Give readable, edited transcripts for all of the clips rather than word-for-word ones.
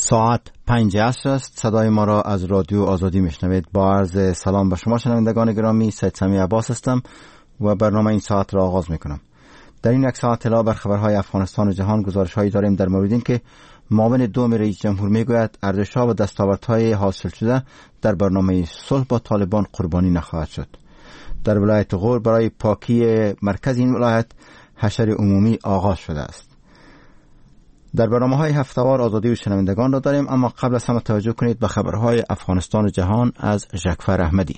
ساعت 5 عصر است. صدای ما را از رادیو آزادی میشنوید. با عرض سلام به شما شنوندگان گرامی، سید سمیع عباس هستم و برنامه این ساعت را آغاز میکنم. در این یک ساعت اطلاع بر خبرهای افغانستان و جهان گزارش‌هایی داریم در مورد اینکه معاون دوم رئیس جمهور میگوید ارزش‌ها و دستاوردهای حاصل شده در برنامه صلح با طالبان قربانی نخواهد شد. در ولایت غور برای پاکی مرکز این ولایت حشر عمومی آغاز شده است. در برنامه‌های هفته‌وار آزادی و شنوندگان را داریم، اما قبل از همه توجه کنید به خبرهای افغانستان و جهان از ژکفر احمدی.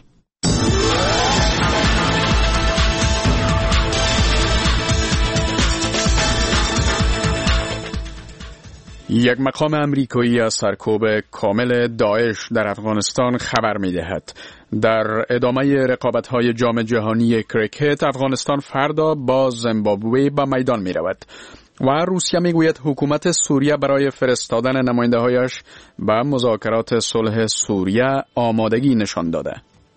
یک مقام امریکایی از سرکوب کامل داعش در افغانستان خبر می‌دهد. در ادامه رقابت‌های جام جهانی کریکت، افغانستان فردا با زیمبابوه به میدان می‌رود. و روسیه میگوید حکومت سوریه برای فرستادن نماینده‌هایش به مذاکرات صلح سوریه آمادگی نشان داده.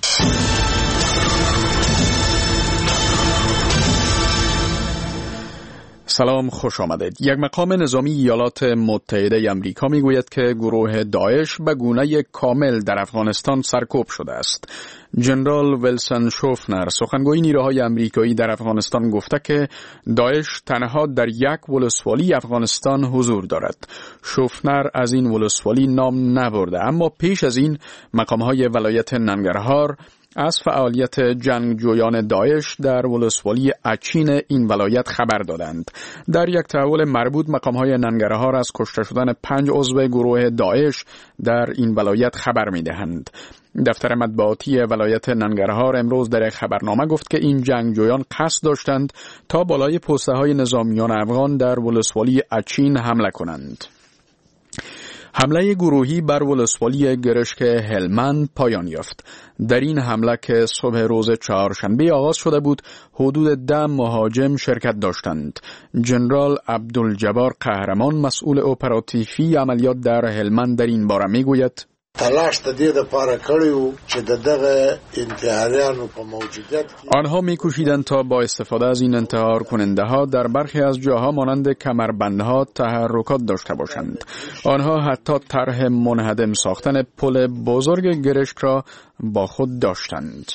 سلام، خوش آمدید. یک مقام نظامی ایالات متحده آمریکا میگوید که گروه داعش به گونه کامل در افغانستان سرکوب شده است. جنرال ویلسون شوفنر، سخنگوی نیروهای آمریکایی در افغانستان، گفته که داعش تنها در یک ولسوالی افغانستان حضور دارد. شوفنر از این ولسوالی نام نبرده، اما پیش از این مقامهای ولایت ننگرهار از فعالیت جنگجویان داعش در ولسوالی اچین این ولایت خبر دادند. در یک تحول مربوط مقامهای ننگرهار از کشته شدن 5 عضو گروه داعش در این ولایت خبر می‌دهند. دفتر مطبوعاتی ولایت ننگرهار امروز در یک خبرنامه گفت که این جنگجویان قصد داشتند تا بالای پسته‌های نظامیان افغان در ولسوالی اچین حمله کنند. حمله گروهی بر ولسوالی گرشک هلمند پایان یافت. در این حمله که صبح روز چهارشنبه آغاز شده بود، حدود 10 مهاجم شرکت داشتند. جنرال عبدالجبار قهرمان، مسئول اپراتیفی عملیات در هلمند، در این باره میگوید: تلاش د دې لپاره کړیو چې دغه انتحاریانو په موجودیت آنها می‌کوشیدند تا با استفاده از این انتحار کننده ها در برخی از جاها مانند کمربندها تحرکات داشته باشند. آنها حتی طرح منهدم ساختن پل بزرگ گرشک را با خود داشتند.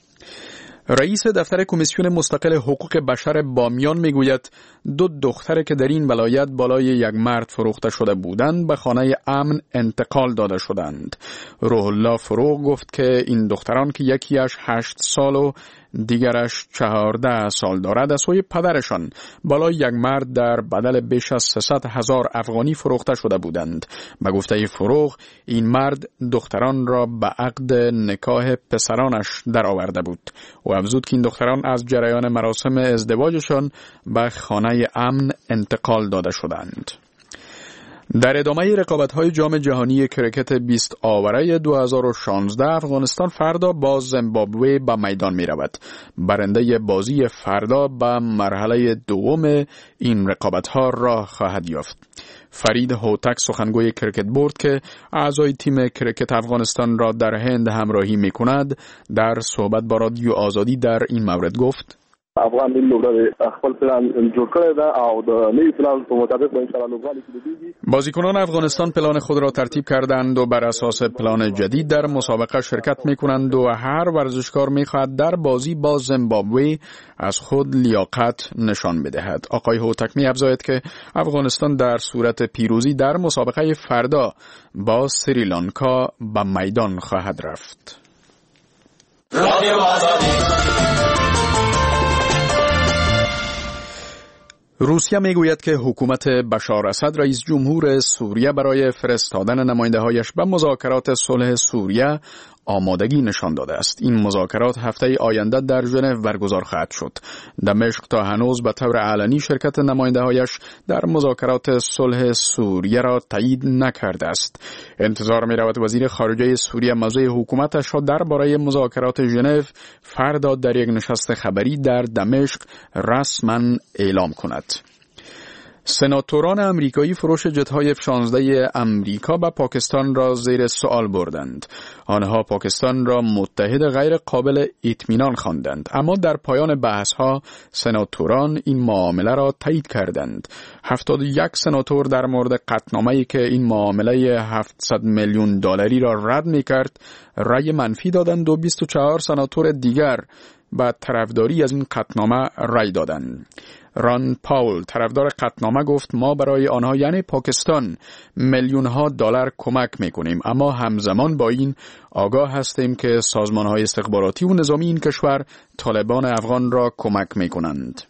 رئیس دفتر کمیسیون مستقل حقوق بشر بامیان میگوید 2 دختر که در این ولایت بالای یک مرد فروخته شده بودند به خانه امن انتقال داده شدند. روح الله فروغ گفت که این دختران که یکیش 8 سال و دیگرش 14 سال دارد، از سوی پدرشان بالای یک مرد در بدل بیش از 300,000 افغانی فروخته شده بودند. به گفته فروغ، این مرد دختران را به عقد نکاح پسرانش در آورده بود. او افزود که این دختران از جریان مراسم ازدواجشان به خانه امن انتقال داده شدند. در ادامه رقابت‌های جام جهانی کریکت 20 آوره 2016 افغانستان فردا با زیمبابوه به میدان می‌رود. برنده بازی فردا به مرحله دوم این رقابت‌ها راه خواهد یافت. فرید هوتک، سخنگوی کریکت بورد که اعضای تیم کریکت افغانستان را در هند همراهی می‌کند، در صحبت با رادیو آزادی در این مورد گفت: افغان ملي لوبډلې خپل پلان جوړ کړی دا او د نوي پلان په مطابق ان شاء الله لوبغالي کېږي. بازیکنان افغانستان پلان خود را ترتیب کردند و بر اساس پلان جدید در مسابقه شرکت می‌کنند و هر ورزشکار می‌خواهد در بازی با زیمبابوه از خود لیاقت نشان بدهد. آقای هوتک می‌افزاید که افغانستان در صورت پیروزی در مسابقه فردا با سریلانکا به میدان خواهد رفت. رادیو آزادی. روسیه میگوید که حکومت بشار اسد رئیس جمهور سوریه برای فرستادن نماینده‌هایش به مذاکرات صلح سوریه آمادگی نشان داده است. این مذاکرات هفته آینده در ژنو برگزار خواهد شد. دمشق تا هنوز به طور علنی شرکت نماینده‌هایش در مذاکرات صلح سوریه را تایید نکرده است. انتظار می‌رود وزیر خارجه سوریه موضع حکومتش را درباره مذاکرات ژنو فردا در یک نشست خبری در دمشق رسما اعلام کند. سناتوران امریکایی فروش جت‌های F-16 امریکا به پاکستان را زیر سوال بردند. آنها پاکستان را متحد غیر قابل اطمینان خواندند، اما در پایان بحث‌ها سناتوران این معامله را تایید کردند. 71 سناتور در مورد قطعنامه‌ای که این معامله $700 میلیون را رد می‌کرد رأی منفی دادند و 24 سناتور دیگر به طرفداری از این قطعنامه رأی دادند. ران پاول طرفدار قطعنامه گفت ما برای آنها یعنی پاکستان میلیون‌ها دلار کمک میکنیم، اما همزمان با این آگاه هستیم که سازمان‌های استخباراتی و نظامی این کشور طالبان افغان را کمک میکنند.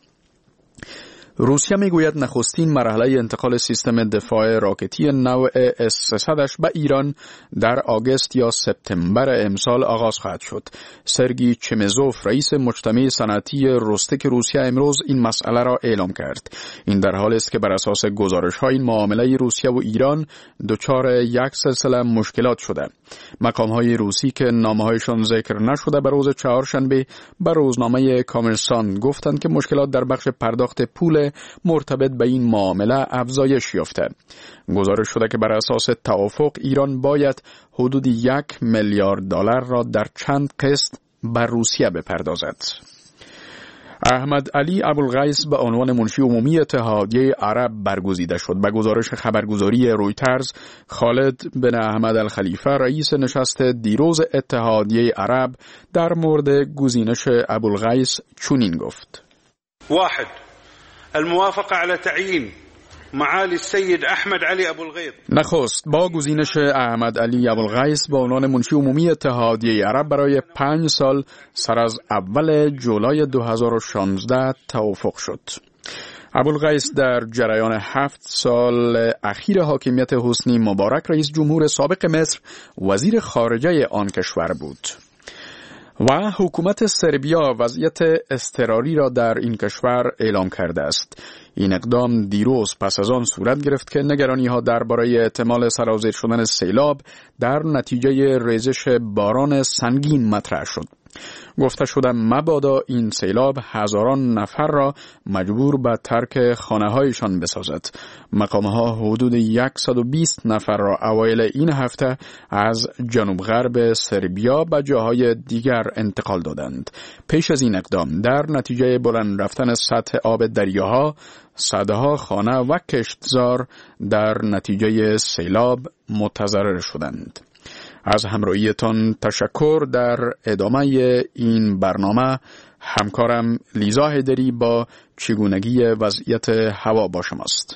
روسیه میگوید نخستین مرحله انتقال سیستم دفاع راکتی نوع S-300 به ایران در آگوست یا سپتامبر امسال آغاز خواهد شد. سرگی چمزوف رئیس مجتمع صنعتی روستک روسیه امروز این مسئله را اعلام کرد. این در حالی است که بر اساس گزارش‌ها این معامله روسیه و ایران دچار یک سلسله مشکلات شده. مقام‌های روسی که نامه‌هایشان ذکر نشده به روز چهارشنبه به روزنامه کامرسانت گفتند که مشکلات در بخش پرداخت پول مرتبط به این معامله افزایش یافته. گزارش شده که بر اساس توافق ایران باید حدود $1 میلیارد را در چند قسط بر روسیه بپردازد. احمد علی ابوالغیث به عنوان منشی عمومی اتحادیه عرب برگزیده شد. به گزارش خبرگزاری رویترز، خالد بن احمد الخلیفه رئیس نشست دیروز اتحادیه عرب در مورد گزینش ابوالغیث چنین گفت: واحد الموافقه على تعیین معالی السید احمد علی ابوالغیث. نخست با گزینش احمد علی ابوالغیث به عنوان منشی عمومی اتحادیه عرب برای 5 سال سر از اول جولای 2016 توافق شد. ابوالغیث در جریان 7 سال اخیر حاکمیت حسنی مبارک رئیس جمهور سابق مصر وزیر خارجه آن کشور بود. و حکومت سربیا وضعیت اضطراری را در این کشور اعلام کرده است. این اقدام دیروز پس از آن صورت گرفت که نگرانی‌ها درباره احتمال سرازیر شدن سیلاب در نتیجه ریزش باران سنگین مطرح شد. گفته شده مبادا این سیلاب هزاران نفر را مجبور به ترک خانه‌هایشان بسازد. مقام‌ها حدود 120 نفر را اوایل این هفته از جنوب غرب سربیا به جاهای دیگر انتقال دادند. پیش از این اقدام در نتیجه بلند رفتن سطح آب دریاها، صدها خانه و کشتزار در نتیجه سیلاب متضرر شدند. از همراهیتان تشکر. در ادامه این برنامه همکارم لیزا هیدری با چگونگی وضعیت هوا با شماست.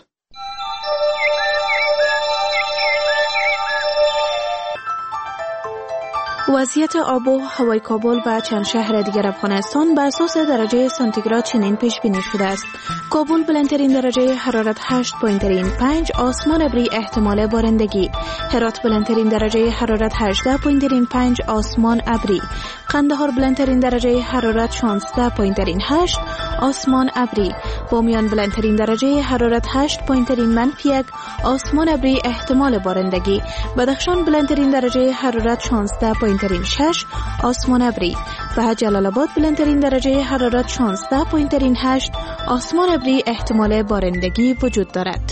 وضعیت آب و هوای کابل و چند شهر دیگر افغانستان بر اساس درجه سانتیگراد چنین پیش بینی شده است: کابل بلندترین درجه حرارت 8.5، آسمان ابری احتمال بارندگی. هرات بلندترین درجه حرارت 18.5، آسمان ابری. قندهار بلندترین درجه حرارت 16.8، آسمان ابری. بامیان بلندترین درجه حرارت 8.1، آسمان ابری احتمال بارندگی. بدخشان بلندترین درجه حرارت 16.6، آسمان ابری. و جلال آباد بلندترین درجه حرارت 16.8، آسمان ابری احتمال بارندگی وجود دارد.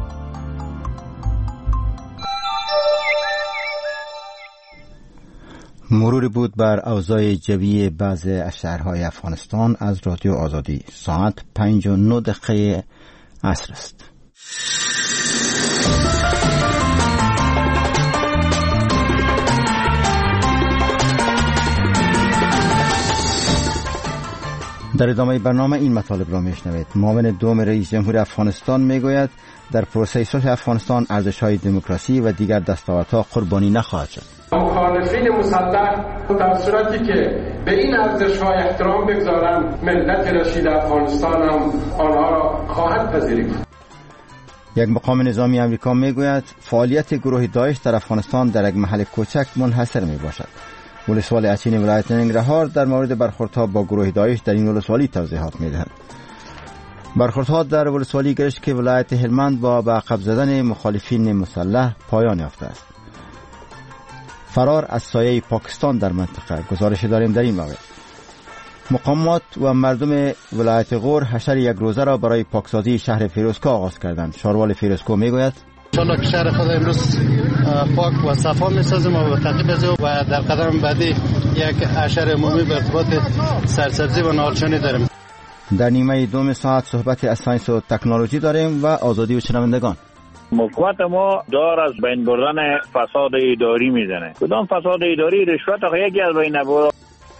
مروری بود بر اوضاع جوی بعض از شهرهای افغانستان از رادیو آزادی. ساعت 5:09 عصر است. در ادامه برنامه این مطالب را میشنوید. معاون دوم رئیس جمهور افغانستان میگوید در پروسه صلح افغانستان ارزش‌های دموکراسی و دیگر دستاوردها قربانی نخواهد شد. مخالفین مسلح در صورتی که به این ارزش‌ها احترام بگذارند، ملت رشید افغانستان هم آنها را خواهد پذیرفت. یک مقام نظامی امریکا میگوید فعالیت گروه داعش در افغانستان در یک محل کوچک منحصر میباشد. ولسوالی اچین ولایت ننگرهار در مورد برخوردها با گروه داعش در این ولسوالی توضیحات میدهد. برخوردها در ولسوالی گرشک که ولایت هلمند با به عقب زدن مخالفین مسلح پایان یافته است. فرار از سایه پاکستان در منطقه، گزارش داریم در این مورد. مقامات و مردم ولایت غور حشر یک روزه را برای پاکسازی شهر فیروزکوه آغاز کردند. شاروال فیروزکوه میگوید انشالله که شهر خود امروز پاک و صفا میسازیم و تعقیب از و در قدم بعدی یک حشر عمومی به ارتباط سرسبزی و نهالشانی داریم. در نیمه دوم ساعت صحبت از ساینس و تکنولوژی داریم و آزادی و شنوندگان. حکومت ما دار از بین بردن فساد اداری میزنه. کدام فساد اداری؟ رشوت یکی از بین برد.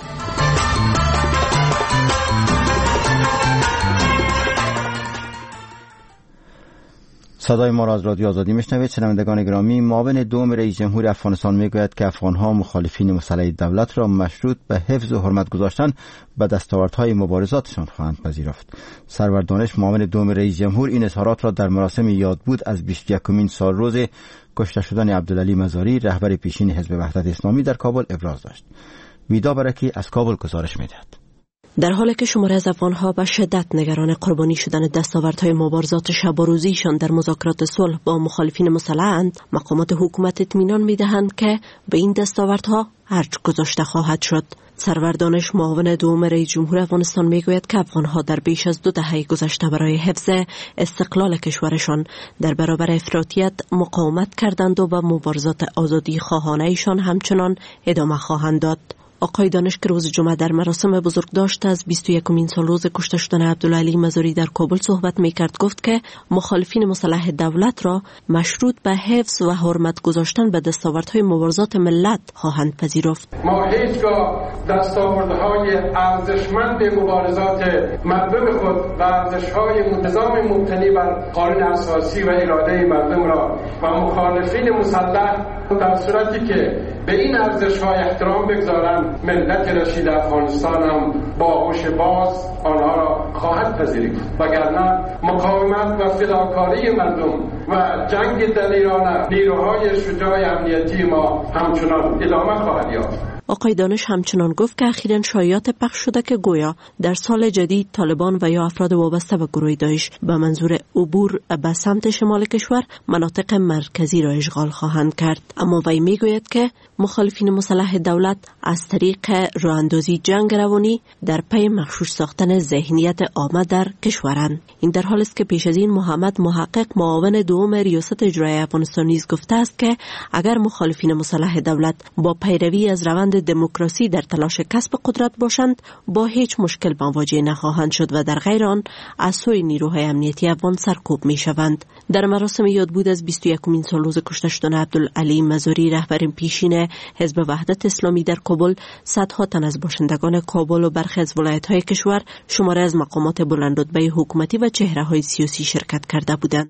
صدای ما را از رادیو آزادی میشنوید. شنوندگان گرامی، معاون دوم رئیس جمهور افغانستان میگوید که افغانها مخالفین مسلح دولت را مشروط به حفظ و حرمت گذاشتن به دستاوردهای مبارزاتشان خواهند پذیرفت. سرور دانش، معاون دوم رئیس جمهور، این اظهارات را در مراسم یادبود از 21مین سالروز کشته شدن عبدالعلی مزاری، رهبر پیشین حزب وحدت اسلامی، در کابل ابراز داشت. ویدا برکی از کابل گزارش میدهد. در حالی که شماره از افغان‌ها به شدت نگران قربانی شدن دستاوردهای مبارزات شب و روزیشان در مذاکرات صلح با مخالفین مسلح‌اند، مقامات حکومت اطمینان می‌دهند که به این دستاوردها ارج گذاشته خواهد شد. سرور دانش، معاون دوم رئیس جمهور افغانستان، میگوید که افغان‌ها در بیش از 2 دهه گذشته برای حفظ استقلال کشورشان در برابر افراطیت مقاومت کردند و به مبارزات آزادی خواهانه‌شان همچنان ادامه خواهند داد. آقای دانش که روز جمعه در مراسم بزرگ داشت از 21مین سالروز کشته شدن عبدالعلی مزاری در کابل صحبت میکرد. گفت که مخالفین مسلح دولت را مشروط به حفظ و حرمت گذاشتن به دستاوردهای مبارزات ملت خواهند پذیرفت. ما هیچگاه دستاوردهای ارزشمند مبارزات مردم خود و ارزشهای نظام مبتنی بر قانون اساسی و اراده مردم را و مخالفین مسلح در صورتی که به این ارزش‌ها احترام بگذارند، ملت رشید افغانستان هم با هوش باز آنها را خواهد پذیرید، وگرنه مقاومت و فداکاری مردم و جنگ دلیرانه نیروهای شجاع امنیتی ما همچنان ادامه خواهد یافت. آقای دانش همچنان گفت که اخیراً شایعات پخش شده که گویا در سال جدید طالبان و یا افراد وابسته به گروه داعش به منظور عبور به سمت شمال کشور مناطق مرکزی را اشغال خواهند کرد. اما وی میگوید که مخالفین مسلح دولت از طریق راه‌اندازی جنگ روانی در پی مغشوش ساختن ذهنیت عامه در کشورند. این در حالی است که پیش از این محمد محقق، معاون دوم ریاست اجرایی افغانستان، نیز گفته است که اگر مخالفین مسلح دولت با پیروی از روند دموکراسی در تلاش کسب قدرت باشند، با هیچ مشکل مواجه نخواهند شد و در غیر آن از سوی نیروهای امنیتی افغان سرکوب می شوند. در مراسم یادبود از 21مین سالروز کشته شدن عبدالعلی مزاری، رهبر پیشین حزب وحدت اسلامی، در کابل، صدها تن از باشندگان کابل و برخی از ولایت‌های کشور، شماره از مقامات بلندرتبه حکومتی و چهره‌های سیاسی شرکت کرده بودند.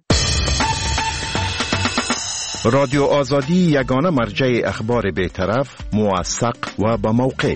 رادیو آزادی یگانه مرجع اخبار بی‌طرف، موثق و با موقع.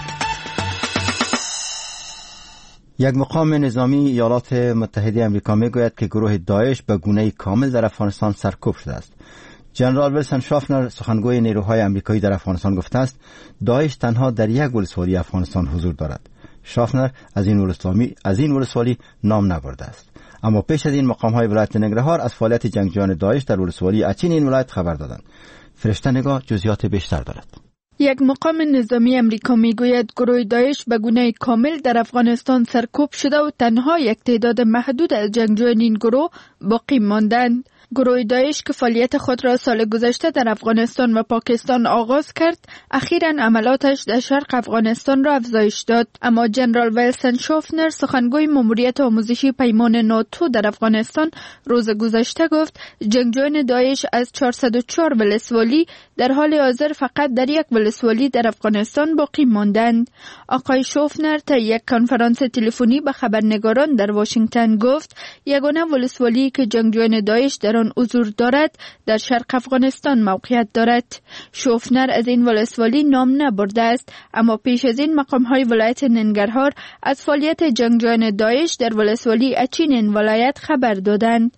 یک مقام نظامی ایالات متحده آمریکا میگوید که گروه داعش به گونه‌ای کامل در افغانستان سرکوب شده است. جنرال ویلسون شافنر، سخنگوی نیروهای آمریکایی در افغانستان، گفته است داعش تنها در یک ولسوالی افغانستان حضور دارد. شافنر از این ولسوالی نام نبرده است. اما پیش از این مقام‌های ولایت ننگرهار از فعالیت جنگجویان داعش در ولسوالی اچین این ولایت خبر دادند. فرشته نگاه جزئیات بیشتر دارد. یک مقام نظامی امریکا میگوید گروه داعش به گونه کامل در افغانستان سرکوب شده و تنها یک تعداد محدود از جنگجویان این گروه باقی ماندند. گروه داعش که فعالیت خود را سال گذشته در افغانستان و پاکستان آغاز کرد، اخیراً عملاتش در شرق افغانستان را افزایش داد. اما جنرال ویلسون شافنر، سخنگوی ماموریت آموزشی پیمان ناتو در افغانستان، روز گذشته گفت جنگجویان داعش از 404 ولسوالی در حال حاضر فقط در یک ولسوالی در افغانستان باقی ماندند. آقای شافنر تا یک کنفرانس تلفنی به خبرنگاران در واشنگتن گفت یگانه ولسوالی که جنگجویان داعش در آن حضور دارد در شرق افغانستان موقعیت دارد. شافنر از این ولسوالی نام نبرده است، اما پیش از این مقام‌های ولایت ننگرهار از فعالیت جنگجویان داعش در ولسوالی اچین این ولایت خبر دادند.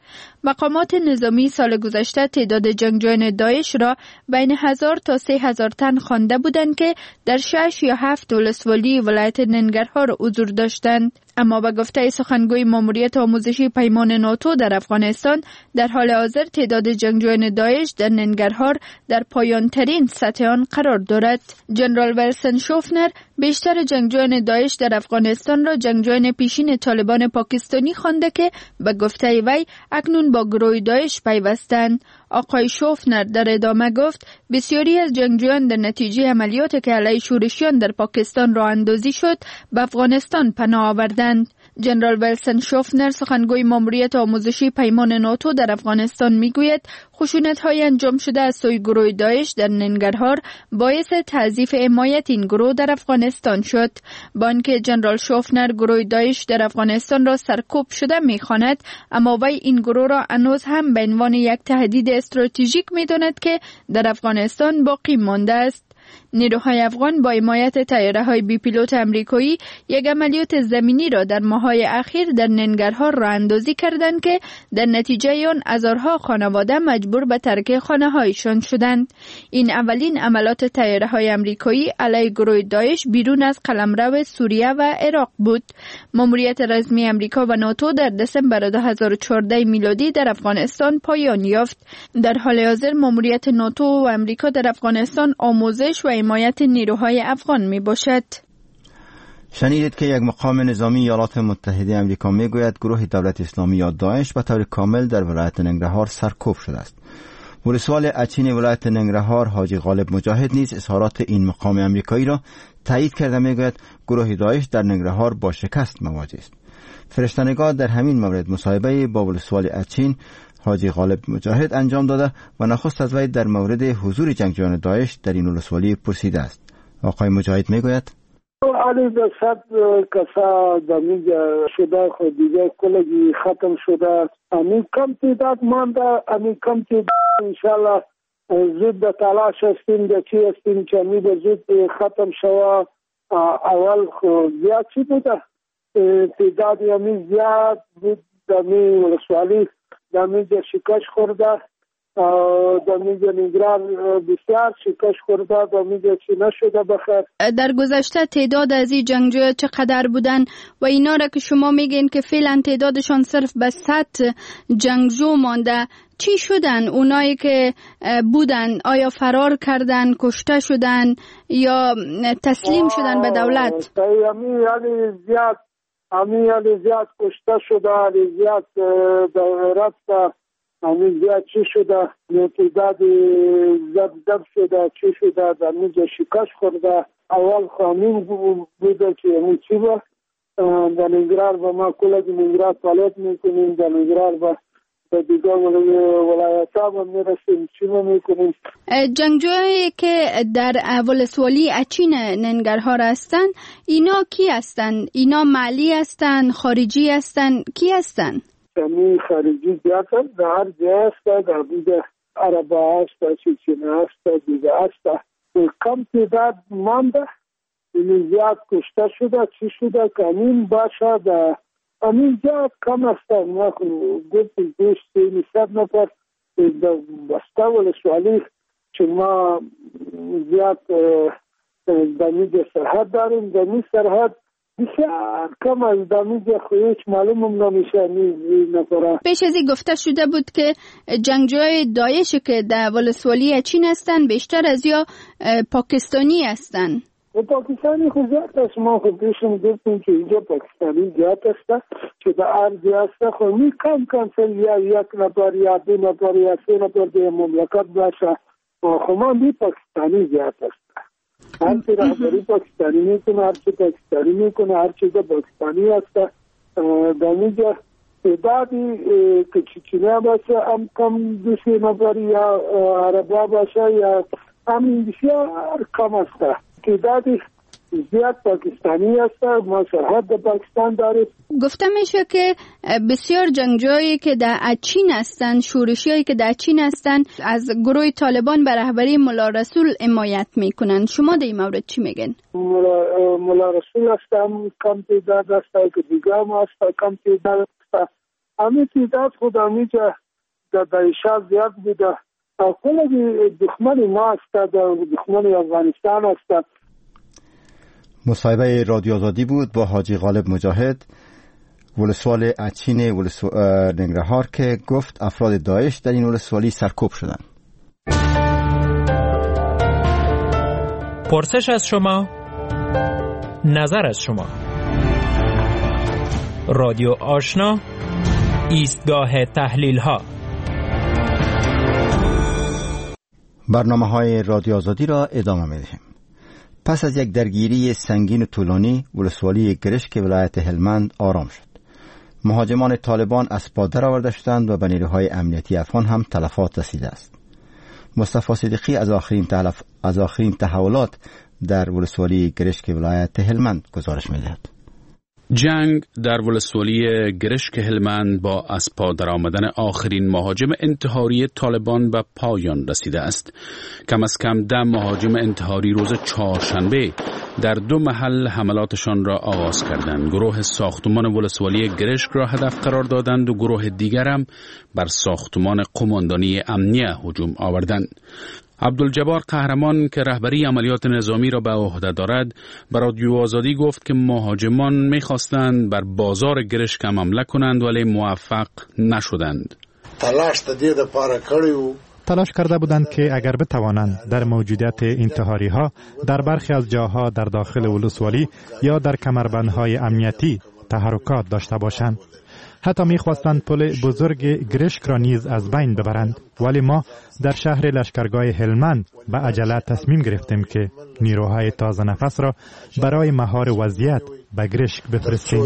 مقامات نظامی سال گذشته تعداد جنگجویان داعش را بین 1000 تا 3000 تن خوانده بودند که در 6 یا 7 ولسوالی ولایت ننگرهار حضور داشتند. اما به گفته سخنگوی ماموریت آموزشی پیمان ناتو در افغانستان، در حال حاضر تعداد جنگجویان داعش در ننگرهار در پایان ترین سطح آن قرار دارد. جنرال ولسن شوفنر بیشتر جنگجویان داعش در افغانستان را جنگجویان پیشین طالبان پاکستانی خوانده که به گفته وی اکنون با گروه داعش پیوستند. آقای شوفنر در ادامه گفت بسیاری از جنگجویان در نتیجه عملیاتی که علیه شورشیان در پاکستان راه اندازی شد به افغانستان پناه آوردند. جنرال ولسن شوفنر سخنگوی ماموریت آموزشی پیمان ناتو در افغانستان میگوید خشونت‌های انجام شده از سوی گروه داعش در ننگرهار باعث تضعیف حمایت این گروه در افغانستان شد. با آنکه جنرال شوفنر گروه داعش در افغانستان را سرکوب شده می‌خواند، اما وی این گروه را هنوز هم به عنوان یک تهدید استراتژیک می‌داند که در افغانستان باقی مانده است. نیروهای افغان با حمایت طیاره‌های بی پیلوت آمریکایی یک عملیات زمینی را در ماه‌های اخیر در ننگرهار راه اندازی کردند که در نتیجه آن هزارها خانواده مجبور به ترک خانه‌هایشان شدند. این اولین عملیات طیاره‌های آمریکایی علیه گروه داعش بیرون از قلمرو سوریه و عراق بود. ماموریت رسمی آمریکا و ناتو در دسامبر 2014 میلادی در افغانستان پایان یافت. در حال حاضر ماموریت ناتو و آمریکا در افغانستان آموزش و حمایت نیروهای افغان می باشد. شنیدید که یک مقام نظامی ایالات متحده آمریکا می گوید گروه دولت اسلامی یا داعش به طور کامل در ولایت ننگرهار سرکوب شده است. ولسوال اچین ولایت ننگرهار حاجی غالب مجاهد نیز اظهارات این مقام آمریکایی را تایید کرده می گوید گروه داعش در ننگرهار با شکست مواجه است. فرشته‌نگار در همین مورد مصاحبه با ولسوال اچین حاجی غالب مجاهد انجام داده و نخست از وی در مورد حضور جنگجویان داعش در این ولسوالی پرسیده است. آقای مجاهد میگوید علی به 100 کسا دمیجا شده خود دیگه کلگی ختم شده. همین کم تعداد مانده، همین کم تعداد انشالله زود به تلاش هستیم ده چی هستیم که همی به زود ختم شوه. اول خود زیاد چی بوده تعداد همی زیاد بود دمی ولسوالی دمیجا شکش خورده، دمیجا نگران بسیار شکش خورده، دمیجا چی نشده بخیر. در گذشته تعداد از این جنگجویا چقدر بودن و اینا را که شما میگین که فعلا تعدادشان صرف به 100 جنگجو مانده، چی شدن؟ اونایی که بودن آیا فرار کردن، کشته شدن یا تسلیم شدن به دولت؟ همی زیاد کشته شده، زیاد رفته، همی زیاد چی شده، تعداد زب شده، چی شده، در میجا شکش خورده. اول خامین بوده که همی چی با در نگرار با ما کلگی نگرار پالت میکنیم، در نگرار با دیگه ولایت ها میرسیم چی میکنیم. جنگجویی که در ولسوالی اچین ننگرهار هستن اینا کی هستن؟ اینا محلی هستن؟ خارجی هستن؟ کی هستن؟ یعنی خارجی زیاد هست، در هر جای هست، در دیگه عربا هست، چیچینه هست، دیگه هست. کم تعداد مانده، این زیاد کشته شده، چی شده کمین باشه در همین جا کم هستن. ما گفتیم 200 نفر بسته ولسوالی که ما زیاد دمیج سرحد داریم. دمیج سرحد بسیار کم از دمیج خویش معلوم هم نمیشه نفره. پیش ازی گفته شده بود که جنگجوی داعش که در ولسوالی چین هستن بیشتر از یا پاکستانی هستن. پاکستانی خود زیاد است. ما خود پیشم گفتیم که اینجا پاکستانی زیاد است که در ارضی است. خود می کم یا یک نفر یا 2 نفر یا 3 نفر در مملکت باشه. خود ما می پاکستانی زیاد است. هر چی رهبری پاکستانی میکنه، هر چی پاکستانی میکنه، هر چی پاکستانی است. در اینجا تعدادی که چیچینه باشه هم کم 2 نفر یا عربا باشه یا همین بسیار کم است. تعدادی زیاد پاکستانی هست. ما سرحد پاکستان داریم. گفته میشه که بسیار جنگجویی که در اچین هستند، شورشیایی که در اچین هستند از گروه طالبان به رهبری ملا رسول حمایت میکنن. شما در این مورد چی میگن؟ ملا رسول هستم کم تعداد هست که دیگه هم هست کم تعداد هست. همین تعداد خود همیجا داعش زیاد بوده. کل دشمن ما است، دشمن افغانستان است. مصاحبه رادیو آزادی بود با حاجی غالب مجاهد، ولسوالی اچین ننگرهار، که گفت افراد داعش در این ولسوالی سرکوب شدند. پرسش از شما، نظر از شما. رادیو آشنا، ایستگاه تحلیل ها. برنامه‌های رادیو آزادی را ادامه می‌دهیم. پس از یک درگیری سنگین و طولانی، ولسوالی گرشک ولایت هلمند آرام شد. مهاجمان طالبان از پا درآورده شدند و به نیروهای امنیتی افغان هم تلفات رسیده است. مصطفی صدیقی از آخرین تحولات در ولسوالی گرشک ولایت هلمند گزارش می‌دهد. جنگ در ولسوالی گرشک هلمند با از پا درآمدن آخرین مهاجم انتحاری طالبان به پایان رسیده است. کم از کم 10 مهاجم انتحاری روز چهارشنبه در 2 محل حملاتشان را آغاز کردند. گروه ساختمان ولسوالی گرشک را هدف قرار دادند و گروه دیگر هم بر ساختمان قماندانی امنیه هجوم آوردند. عبدالجبار قهرمان که رهبری عملیات نظامی را به عهده دارد، به رادیو آزادی گفت که مهاجمان می‌خواستند بر بازار گرشک حمله کنند ولی موفق نشدند. تلاش کرده بودند که اگر بتوانند در موجودیت انتحاری ها در برخی از جاها در داخل ولسوالی یا در کمربندهای امنیتی تحرکات داشته باشند. حتی می‌خواستند پل بزرگ گرشک را نیز از بین ببرند، ولی ما در شهر لشکرگاه هلمند به عجله تصمیم گرفتیم که نیروهای تازه نفس را برای مهار وضعیت به گرشک بفرستیم.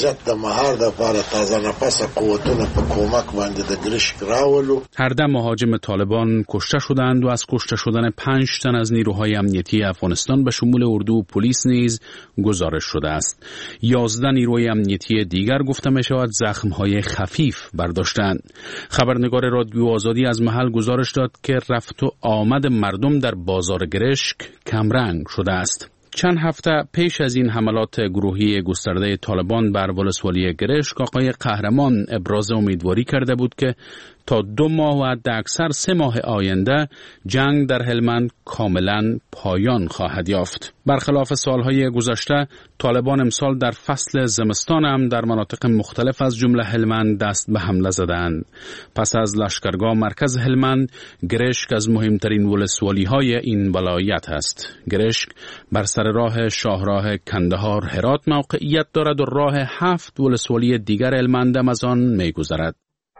هر 10 مهاجم طالبان کشته شدند و از کشته شدن 5 تن از نیروهای امنیتی افغانستان به شمول اردو و پلیس نیز گزارش شده است. 11 نیروی امنیتی دیگر گفته می شود زخم‌های خفیف برداشتند. خبرنگار رادیو آزادی از محل گزارش داد که رفت و آمد مردم در بازار گرشک کمرنگ شده است. چند هفته پیش از این حملات گروهی گسترده طالبان بر ولسوالی گرشک، آقای قهرمان ابراز امیدواری کرده بود که تا 2 ماه و حداکثر 3 ماه آینده جنگ در هلمند کاملا پایان خواهد یافت. برخلاف سالهای گذشته، طالبان امسال در فصل زمستان هم در مناطق مختلف از جمله هلمند دست به حمله زدند. پس از لشکرگاه مرکز هلمند، گرشک از مهمترین ولسوالی های این ولایت است. گرشک بر سر راه شاهراه کندهار هرات موقعیت دارد و راه 7 ولسوالی دیگر هلمند هم از آن می‌گذرد.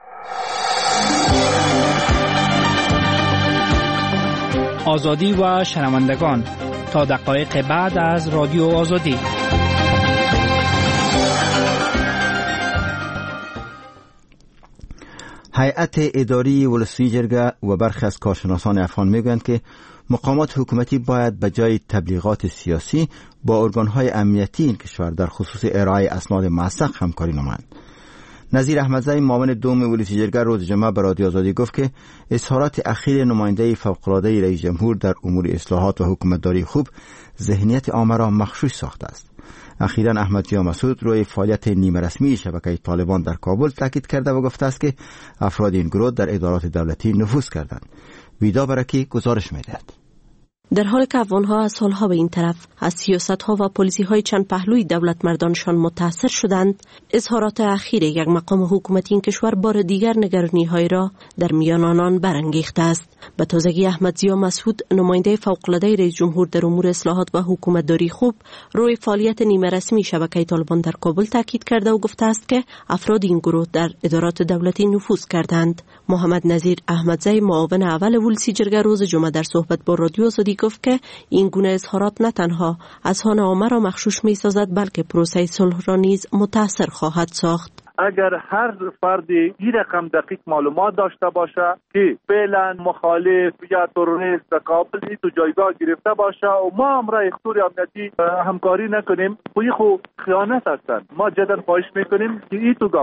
آزادی و شنوندگان، تا دقایق بعد از رادیو آزادی. هیئت اداری ولسوالی جرگه و برخی از کارشناسان افغان میگویند که مقامات حکومتی باید به جای تبلیغات سیاسی با ارگانهای امنیتی این کشور در خصوص ارائه اسناد موثق همکاری نمایند. نظیر احمدزی، معاون دوم ولسوالی جرگه، روز جمعه به رادیو آزادی گفت که اظهارات اخیر نماینده فوق‌العاده رئیس جمهور در امور اصلاحات و حکومتداری خوب ذهنیت عامه را مغشوش ساخته است. اخیراً احمدزی مسعود روی فعالیت نیمه رسمی شبکه طالبان در کابل تاکید کرده و گفته است که افراد این گروه در ادارات دولتی نفوذ کردند. ویدا برکی گزارش می‌دهد. در حالی که افغان‌ها از سالها به این طرف از سیاست‌ها و پالیسی‌های چند پهلوی دولت مردانشان متاثر شدند، اظهارات اخیر یک مقام حکومتی این کشور بار دیگر نگرانی‌های را در میان آنان برانگیخته است. به تازگی احمدزی مسعود، نماینده فوق‌العاده رئیس جمهور در امور اصلاحات و حکومتداری خوب، روی فعالیت نیمه رسمی شبکه طالبان در کابل تاکید کرده و گفته است که افراد این گروه در ادارات دولتی نفوذ کردند. محمد نظیر احمدزی، معاون اول ولسوالی جرگه، روز جمعه در صحبت با رادیو آزادی گفت که این گونه اظهارات نه تنها اذهان عامه را مغشوش می‌سازد بلکه پروسه صلح را نیز متاثر خواهد ساخت. اگر هر فردی این رقم دقیق معلومات داشته باشه که فعلا مخالف یا تروریست کابل تو جایگاه گرفته باشه و ما هم را اختیار امنیتی همکاری نکنیم، خو خیانت هستند. ما جدا خواهش میکنیم که این تو گپا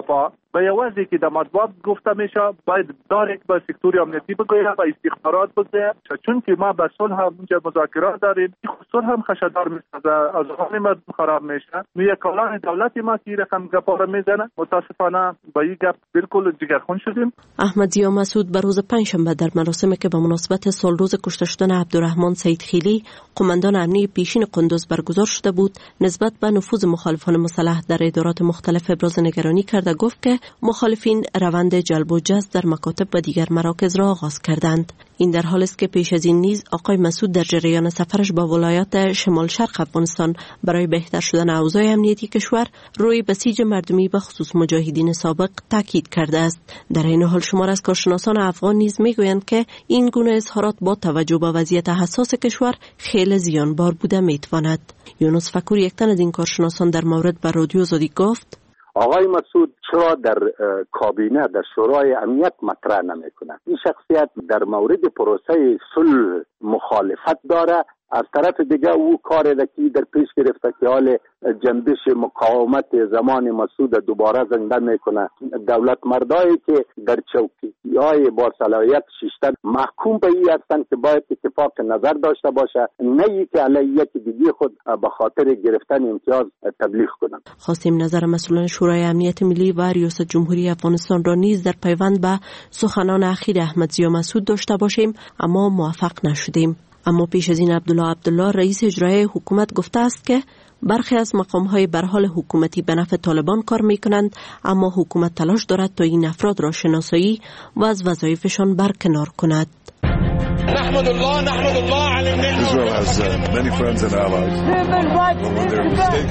به یوازی که در مطبوعات گفته میشه باید دارک به سکتور امنیتی بگوید و استخبارات بگوید، چون که ما به صلح هم اونجا مذاکرات داریم، صلح هم خشدار میسازه، از حال مردم خراب میشه. یک کلان دولت ما که رقم گپا میزنه، متاسفانه با این گپ بالکل جگرخون شدیم. احمد ضیا مسعود به روز پنجشنبه در مراسمی که به مناسبت سالروز کشته شدن عبدالرحمن سیدخیلی قماندان امنی پیشین قندوز برگزار شده بود، نسبت به نفوذ مخالفان مسلح در ادارات مختلف ابراز نگرانی کرده. گفت که مخالفین روند جلب و جذب در مکاتب و دیگر مراکز را آغاز کردند. این در حالی است که پیش از این نیز آقای مسعود در جریان سفرش با ولایات شمال شرق افغانستان برای بهتر شدن اوضاع امنیتی کشور روی بسیج مردمی به خصوص مجاهدین سابق تاکید کرده است. در این حال شمار از کارشناسان افغان نیز میگویند که این گونه اظهارات با توجه به وضعیت حساس کشور خیلی زیانبار بوده میتواند. یونس فکور، یک تن از این کارشناسان، در مورد به رادیو آزادی گفت: آقای مسعود چرا در کابینه در شورای امنیت مطرح نمیکنه؟ این شخصیت در مورد پروسه صلح مخالفت داره، از طرف دیگه او کار دکی در پیش گرفته که حال جنبش مقاومت زمان مسعود دوباره زنده میکنه. دولت مردایی که در چوکی‌های با صلاحیت شیشتن محکوم به این هستند که باید اتفاق نظر داشته باشه، نه ای که علیه یکی دیگه خود به خاطر گرفتن امتیاز تبلیغ کنند. خواستیم نظر مسئولان شورای امنیت ملی و ریاست جمهوری افغانستان را نیز در پیوند به سخنان اخیر احمد ضیا مسعود داشته باشیم، اما موفق نشدیم. اما پیش از این عبدالله رئیس اجرایی حکومت گفته است که برخی از مقام‌های به حال حکومتی به نفع طالبان کار می‌کنند، اما حکومت تلاش دارد تا این افراد را شناسایی و از وظایفشان برکنار کند. نحمد الله على النعمة. Israel has many friends and allies.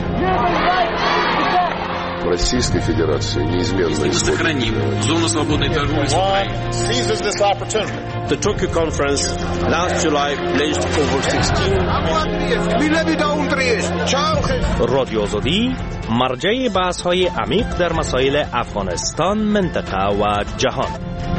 Российской Федерации неизменно сохраним зону свободной торговли с Украиной. Seizes this opportunity. The Tokyo conference last July pledged over 16 رادیو آزادی مرجع بحث‌های عمیق در مسائل افغانستان، منطقه و جهان.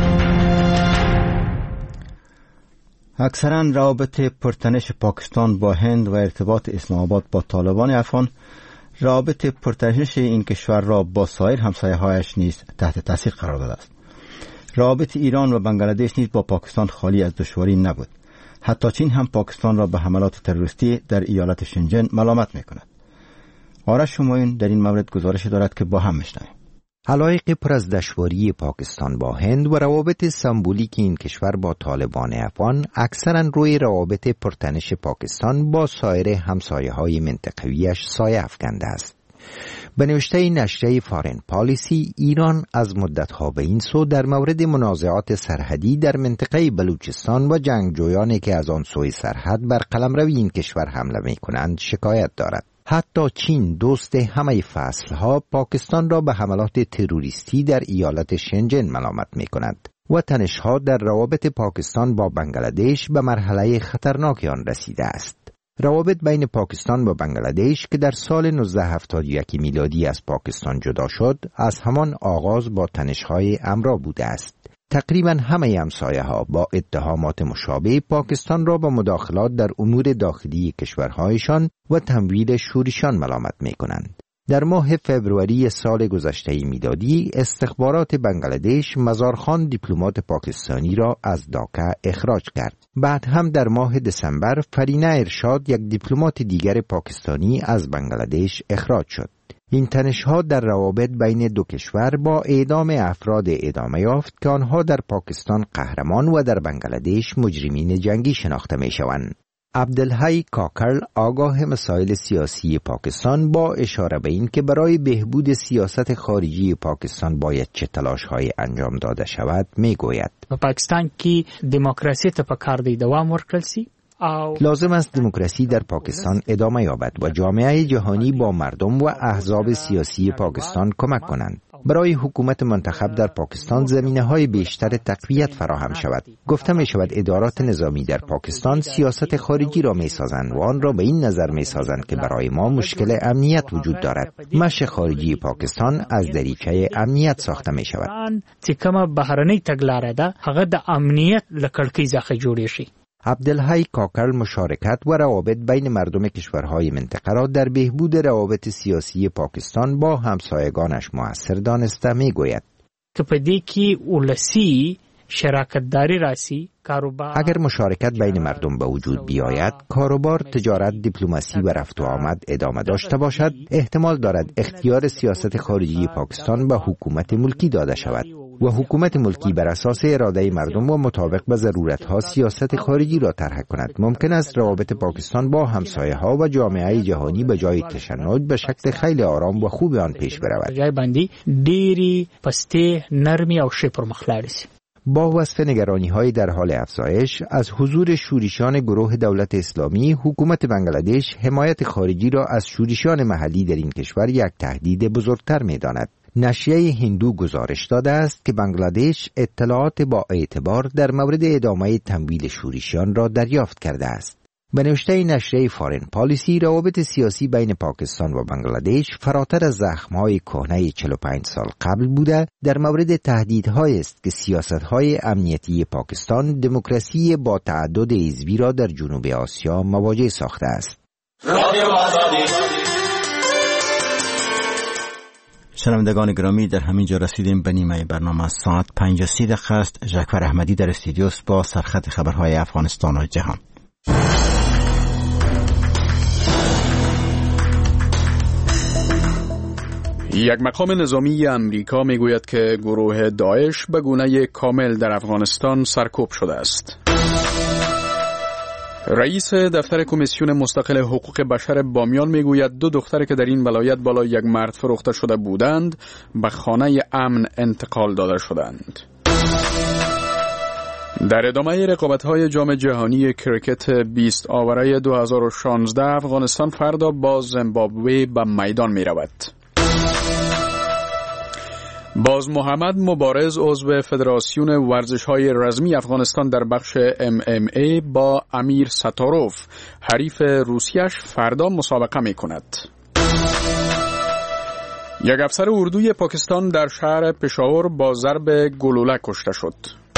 اکثرا روابط پرتنش پاکستان با هند و ارتباط اسلام آباد با طالبان افغان رابط پرتنش این کشور را با سایر همسایه‌هایش نیز تحت تاثیر قرار داده است. رابط ایران و بنگلادش نیز با پاکستان خالی از دشواری نبود. حتی چین هم پاکستان را به حملات تروریستی در ایالت شنجن ملامت می‌کند. آرش شمایون در این مورد گزارش دارد که با هم میشنویم. علایق پر از دشواری پاکستان با هند و روابط سمبولیک این کشور با طالبان افغان اکثرا روی روابط پرتنش پاکستان با سایر همسایه‌های منطقویش سایه افکنده است. به نوشته نشریه فارن پالیسی، ایران از مدت‌ها به این سو در مورد منازعات سرحدی در منطقه بلوچستان و جنگجویانی که از آن سوی سرحد بر قلمرو این کشور حمله می‌کنند شکایت دارد. حتی چین، دوست همه فصلها، پاکستان را به حملات تروریستی در ایالت شنجن ملامت می‌کند و تنش‌ها در روابط پاکستان با بنگلادش به مرحله خطرناکی آن رسیده است. روابط بین پاکستان و بنگلادش که در سال 1971 میلادی از پاکستان جدا شد، از همان آغاز با تنش‌های امرا بوده است. تقریبا همه همسایه‌ها با اتهامات مشابه پاکستان را با مداخلات در امور داخلی کشورهایشان و تمویل شورشان ملامت می‌کنند. در ماه فوریه سال گذشته میلادی استخبارات بنگلادش مزارخان دیپلمات پاکستانی را از داکا اخراج کرد. بعد هم در ماه دسامبر فرینه ارشاد، یک دیپلمات دیگر پاکستانی، از بنگلادش اخراج شد. این تنش‌ها در روابط بین دو کشور با اعدام افراد ادامه یافت که آنها در پاکستان قهرمان و در بنگلادش مجرمین جنگی شناخته می‌شوند. عبدالحی کاکر، آگاه مسائل سیاسی پاکستان، با اشاره به این که برای بهبود سیاست خارجی پاکستان باید چه تلاش‌هایی انجام داده شود می‌گوید: پاکستان کی دموکراسی ته پکار دی دوام ورکړل سي. لازم است دموکراسی در پاکستان ادامه یابد و جامعه جهانی با مردم و احزاب سیاسی پاکستان کمک کنند. برای حکومت منتخب در پاکستان زمینه‌های بیشتر تقویت فراهم شود. گفته می شود ادارات نظامی در پاکستان سیاست خارجی را می سازند و آن را به این نظر می سازند که برای ما مشکل امنیت وجود دارد. مش خارجی پاکستان از دریچه امنیت ساخته می شود. چې کومه بهرنۍ تګلارې ده هغه د امنیت لکړکۍ ځخه جوړې شي. عبدالحی کاکل مشارکت و روابط بین مردم کشورهای منطقه را در بهبود روابط سیاسی پاکستان با همسایگانش مؤثر دانسته میگوید. که په دې کې ولسی شراکت داری راسی کاروبار اگر مشارکت بین مردم به وجود بیاید، کاروبار، تجارت، دیپلماسی و رفت و آمد ادامه داشته باشد، احتمال دارد اختیار سیاست خارجی پاکستان به حکومت ملکی داده شود و حکومت ملکی بر اساس اراده مردم و مطابق به ضرورتها سیاست خارجی را طرح کند. ممکن است روابط پاکستان با همسایه‌ها و جامعه جهانی به جای تشنج به شکل خیلی آرام و خوب آن پیش برود. جای باندې ډېری پسته نرمی او ښه پرمخ لاړ شي. با وصف نگرانی‌های در حال افزایش از حضور شورشیان گروه دولت اسلامی، حکومت بنگلادش حمایت خارجی را از شورشیان محلی در این کشور یک تهدید بزرگتر می‌داند. نشریه هندو گزارش داده است که بنگلادش اطلاعات با اعتبار در مورد ادامه تمویل شورشیان را دریافت کرده است. به نوشته نشریه فارن پالیسی، روابط سیاسی بین پاکستان و بنگلادش فراتر از زخم‌های کهنه 45 سال قبل بوده. در مورد تهدیدهایی است که سیاست‌های امنیتی پاکستان دموکراسی با تعدد حزبی را در جنوب آسیا مواجه ساخته است. شنوندگان گرامی، در همین جا رسیدیم به نیمه برنامه. ساعت 5:30 است. ژکور احمدی در استودیوست با سرخط خبرهای افغانستان و جهان. یک مقام نظامی امریکا میگوید که گروه داعش به گونه کامل در افغانستان سرکوب شده است. رئیس دفتر کمیسیون مستقل حقوق بشر بامیان میگوید 2 دختر که در این ولایت بالای یک مرد فروخته شده بودند به خانه امن انتقال داده شدند. در ادامه رقابت‌های جام جهانی کرکت 20 آوره 2016 افغانستان فردا با زیمبابوه به میدان می‌رود. باز محمد مبارز عضو فدراسیون ورزش‌های رزمی افغانستان در بخش MMA با امیر ستاروف حریف روسیش فردا مسابقه می‌کند. یک افسر اردوی پاکستان در شهر پشاور با ضرب گلوله کشته شد.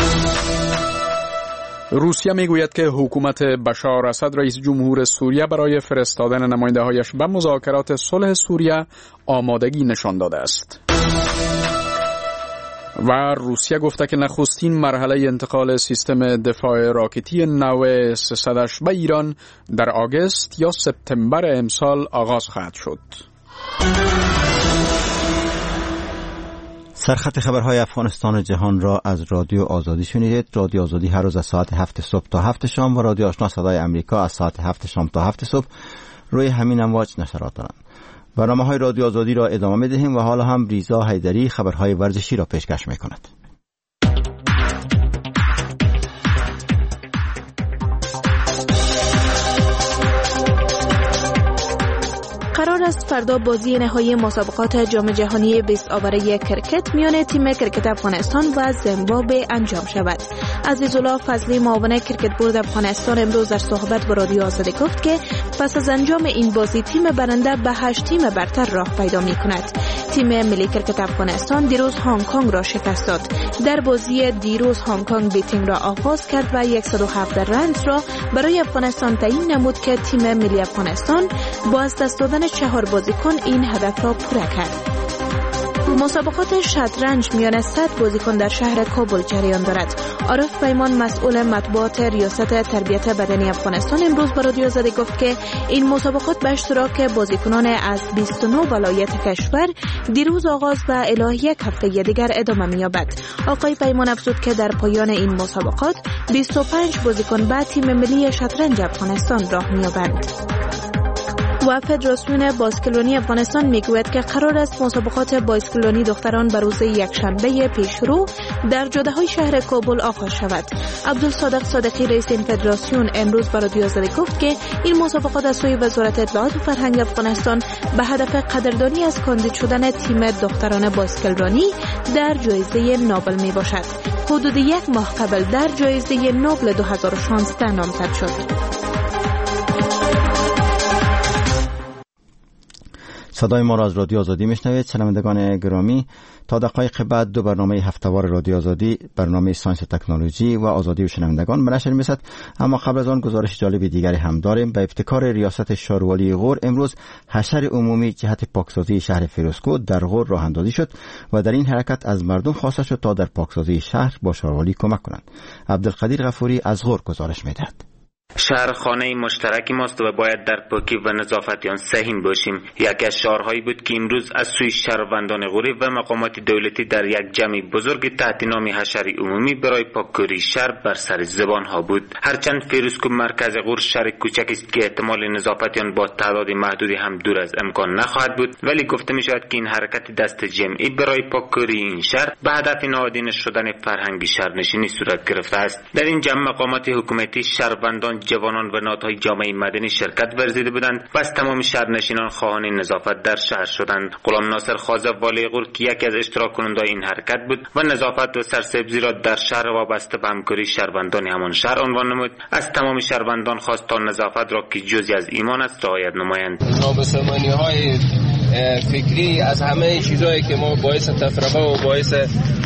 روسیه میگوید که حکومت بشار اسد رئیس جمهور سوریه برای فرستادن نماینده‌هایش به مذاکرات صلح سوریه آمادگی نشان داده است. و روسیه گفته که نخستین مرحله انتقال سیستم دفاع راکتی نو 300 به ایران در آگوست یا سپتامبر امسال آغاز خواهد شد. سرخط خبرهای افغانستان و جهان را از رادیو آزادی شنیدید. رادیو آزادی هر روز از ساعت 7 صبح تا 7 شام و رادیو آشنا صدای امریکا از ساعت 7 شام تا 7 صبح روی همین امواج نشرات دارند. برنامه‌های رادیو آزادی را ادامه می‌دهیم و حالا هم ریزا حیدری خبرهای ورزشی را پیشکش می‌کند. قرار است فردا بازی نهایی مسابقات جام جهانی 20 آوره کرکت میان تیم کرکت افغانستان و زیمبابوه انجام شود. عزیزالله فضلی معاون کرکت بورد افغانستان امروز در صحبت با رادیو آزادی گفت که پس از انجام این بازی تیم برنده به 8 تیم برتر راه پیدا می کند. تیم ملی کرکت افغانستان دیروز هنگ کنگ را شکست داد. در بازی دیروز هنگ کنگ بیتینگ را آغاز کرد و 107 رنز را برای افغانستان تعیین نمود که تیم ملی افغانستان با از دست دادن 4 بازیکن این هدف را پوره کرد. مسابقات شطرنج میان 100 بازیکن در شهر کابل جریان دارد. عارف پیمان مسئول مطبوعات ریاست تربیت بدنی افغانستان امروز با رادیو آزادی گفت که این مسابقات به اشتراک بازیکنان از 29 ولایت کشور دیروز آغاز و الی یک هفته دیگر ادامه می‌یابد. آقای پیمان افزود که در پایان این مسابقات 25 بازیکن به تیم ملی شطرنج افغانستان راه می‌یابند. و فدراسیون باسکلونی افغانستان میگوید که قرار است مسابقات باسکلونی دختران به روز یکشنبه پیشرو در جاده‌های شهر کابل آغاز شود. عبدالصادق صادقی رئیس این فدراسیون امروز با رادیو آزادی گفت که این مسابقات از سوی وزارت اطلاعات و فرهنگ افغانستان به هدف قدردانی از کاندید شدن تیم دختران باسکلرانی در جایزه نوبل می باشد. حدود 1 ماه قبل در جایزه نوبل 2016 نامزد شد. صدای ما را از رادیو آزادی میشنوید. شنوندگان گرامی، تا دقایق بعد دو برنامه هفتهوار رادیو آزادی، برنامه ساینس و تکنولوژی و آزادی و شنوندگان به نشر میرسد. اما قبل از آن گزارش جالب دیگری هم داریم. به ابتکار ریاست شاروالی غور امروز حشر عمومی جهت پاکسازی شهر فیروزکوه در غور راه اندازی شد و در این حرکت از مردم خواسته شد تا در پاکسازی شهر با شاروالی کمک کنند. عبدالقدیر غفوری از غور گزارش میدهد. شهر خانه مشترکی ماست و باید در پاکی و نظافت آن سهیم باشیم. یکی از شعارهایی بود که امروز از سوی شهروندان غوری و مقامات دولتی در یک جمع بزرگ تحت نام حشر عمومی برای پاککاری شهر بر سر زبان ها بود. هرچند فیروزکوه مرکز غور شهر کوچک است که احتمال نظافت آن با تعداد محدودی هم دور از امکان نخواهد بود، ولی گفته می شود که این حرکت دست جمعی برای پاککاری این شهر به هدف نهادینه شدن فرهنگ شهرنشینی صورت گرفته است. در این جمع مقامات حکومتی، شهروندان، جوانان و نهادهای جامعه مدنی شرکت ورزیده بودند و از تمام شهرنشینان خواهان نظافت در شهر شدند. غلام ناصر خازه والی غور که یکی از اشتراک کنندگان این حرکت بود و نظافت و سرسبزی را در شهر وابسته به همکاری شهروندان همان شهر عنوان نمود، از تمام شهروندان خواست تا نظافت را که جزئی از ایمان است رعایت نمایند. نابسامانی‌های فکری از همه چیزایی که ما باعث تفرقه و باعث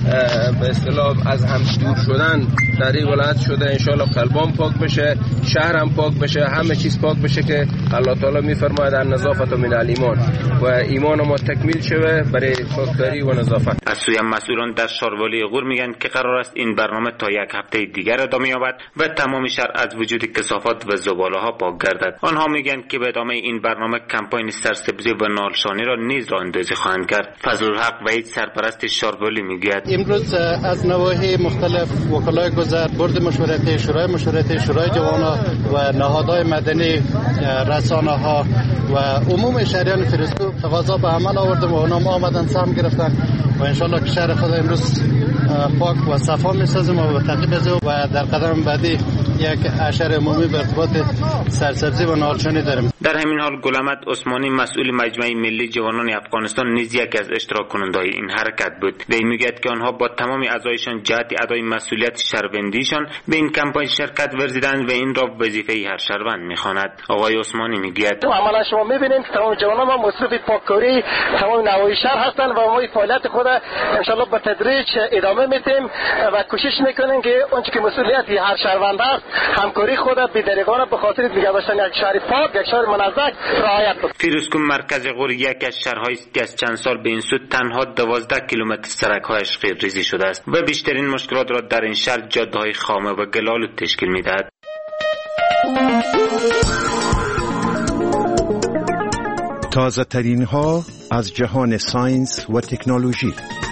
به اصطلاح از هم دور شدن در این ولایت شده، انشالله قلبان پاک بشه، شهرم پاک بشه، همه چیز پاک بشه که الله تعالی میفرماید النظافت من الایمان و ایمان ما تکمیل شوه برای پاکداری و نظافت. از سوی مسئولان در شاروالی غور میگن که قرار است این برنامه تا یک هفته دیگر ادامه یابد و تمام شهر از وجود کثافات و زباله ها پاک گردد. آنها میگن که به ادامه این برنامه کمپاین سرسبزی و نالشانی را نیز راه اندازی خواهند کرد. فضل الحق وحید سرپرست شاروالی میگوید امروز از نواحی مختلف وکلای گذر، بورد مشورتی، شورای جوانان و نهادهای مدنی، رسانه‌ها و عموم شهریان فیروزکوه تقاضا به عمل آوردن و اونها آمدن سهم گرفتن و انشالله که شهر خود امروز پاک و صفا می‌سازیم و تعقیب از و در قدم بعدی یک حشر عمومی به ارتباط سرسبزی و نالشانی داریم. در همین حال گلامت عثمانی مسئول مجمع ملی جوانان افغانستان نیز یکی از اشتراک کنندگان این حرکت بود. وی میگوید که آنها با تمام اعضایشان جهت ادای مسئولیت شهروندیشان به این کمپاین شرکت ورزیدند و این را وظیفه هر شهروند می‌خواند. آقای عثمانی میگوید عملا شما می‌بینید که تمام جوانان ما مصروف پاککاری تمام نواحی شهر هستند و ما فعالیت خود ان شاء الله به تدریج ادامه میدیم و کوشش میکنیم که اونچه که مسئولیت هر شهروند است همکاری خود بی‌دریغانه به خاطر نگه داشتن یک شهر پاک، یک شهر منظم رعایت کنیم. فیروزکوه مرکز غور یکی از شهرهایی است که از چند سال به این سو تنها 12 کیلومتر سرک‌هایش غیرریزی شده است و بیشترین مشکلات را در این شهر جاده‌های خامه و گل‌آلود تشکیل می‌دهد. تازه ترین ها از جهان ساینس و تکنولوژی.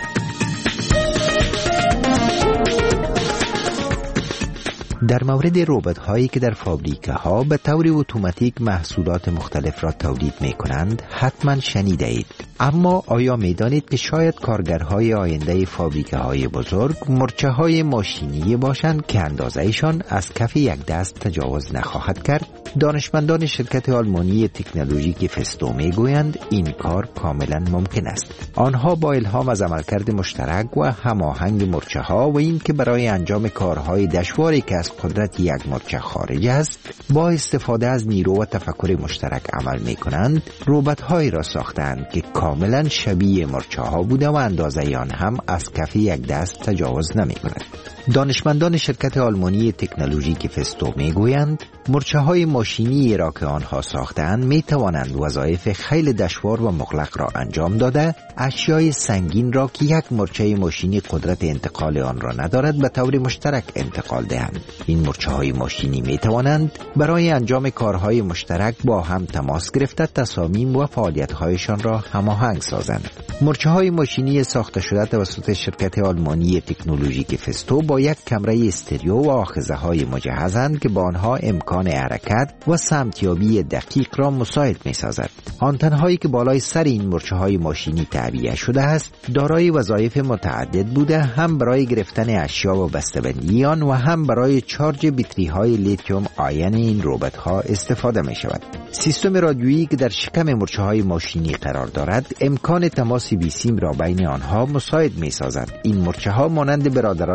در مورد ربات هایی که در فابریکه ها به طور اتوماتیک محصولات مختلف را تولید می کنند حتما شنیده اید. اما آیا می دانید که شاید کارگرهای آینده فابریکه های بزرگ مرچه های ماشینی باشند که اندازهشان از کف یک دست تجاوز نخواهد کرد؟ دانشمندان شرکت آلمانی تکنولوژیک فستو می گویند این کار کاملا ممکن است. آنها با الهام از عملکرد مشترک و هماهنگ مرچه ها و این که برای انجام کارهای دشواری که از قدرت یک مرچه خارج است با استفاده از نیرو و تفکر مشترک عمل می کنند، ربات هایی را ساختند که کاملا شبیه مرچه ها بوده و اندازه آن هم از کف یک دست تجاوز نمی کند. دانشمندان شرکت آلمانی تکنولوژیک فستو می گویند مرچه های ماشینی را که آنها ساختند می توانند وظایف خیلی دشوار و مغلق را انجام داده، اشیای سنگین را که یک مرچه ماشینی قدرت انتقال آن را ندارد به طور مشترک انتقال دهند. این مرچه های ماشینی می توانند برای انجام کارهای مشترک با هم تماس گرفته تصامیم و فعالیت هایشان را هماهنگ سازند. مرچه های ماشینی ساخته شده توسط شرکت آلمانی تکنولوژیک فستو با یک کمره استریو و آخذه های مجهزند که با آنها امکان حرکت و سمتیابی دقیق را مساعد می سازد. آنتن‌هایی که بالای سر این مرچه های ماشینی تعبیه شده است دارای وظایف متعدد بوده، هم برای گرفتن اشیا و بسته‌بندی آن و هم برای چارج بطری های لیتیوم آین این ربات ها استفاده می شود. سیستم رادیویی که در شکم مرچه های ماشینی قرار دارد امکان تماس بیسیم را بین آنها مساعد می سازد. این مرچه ها مانند برادران اصلی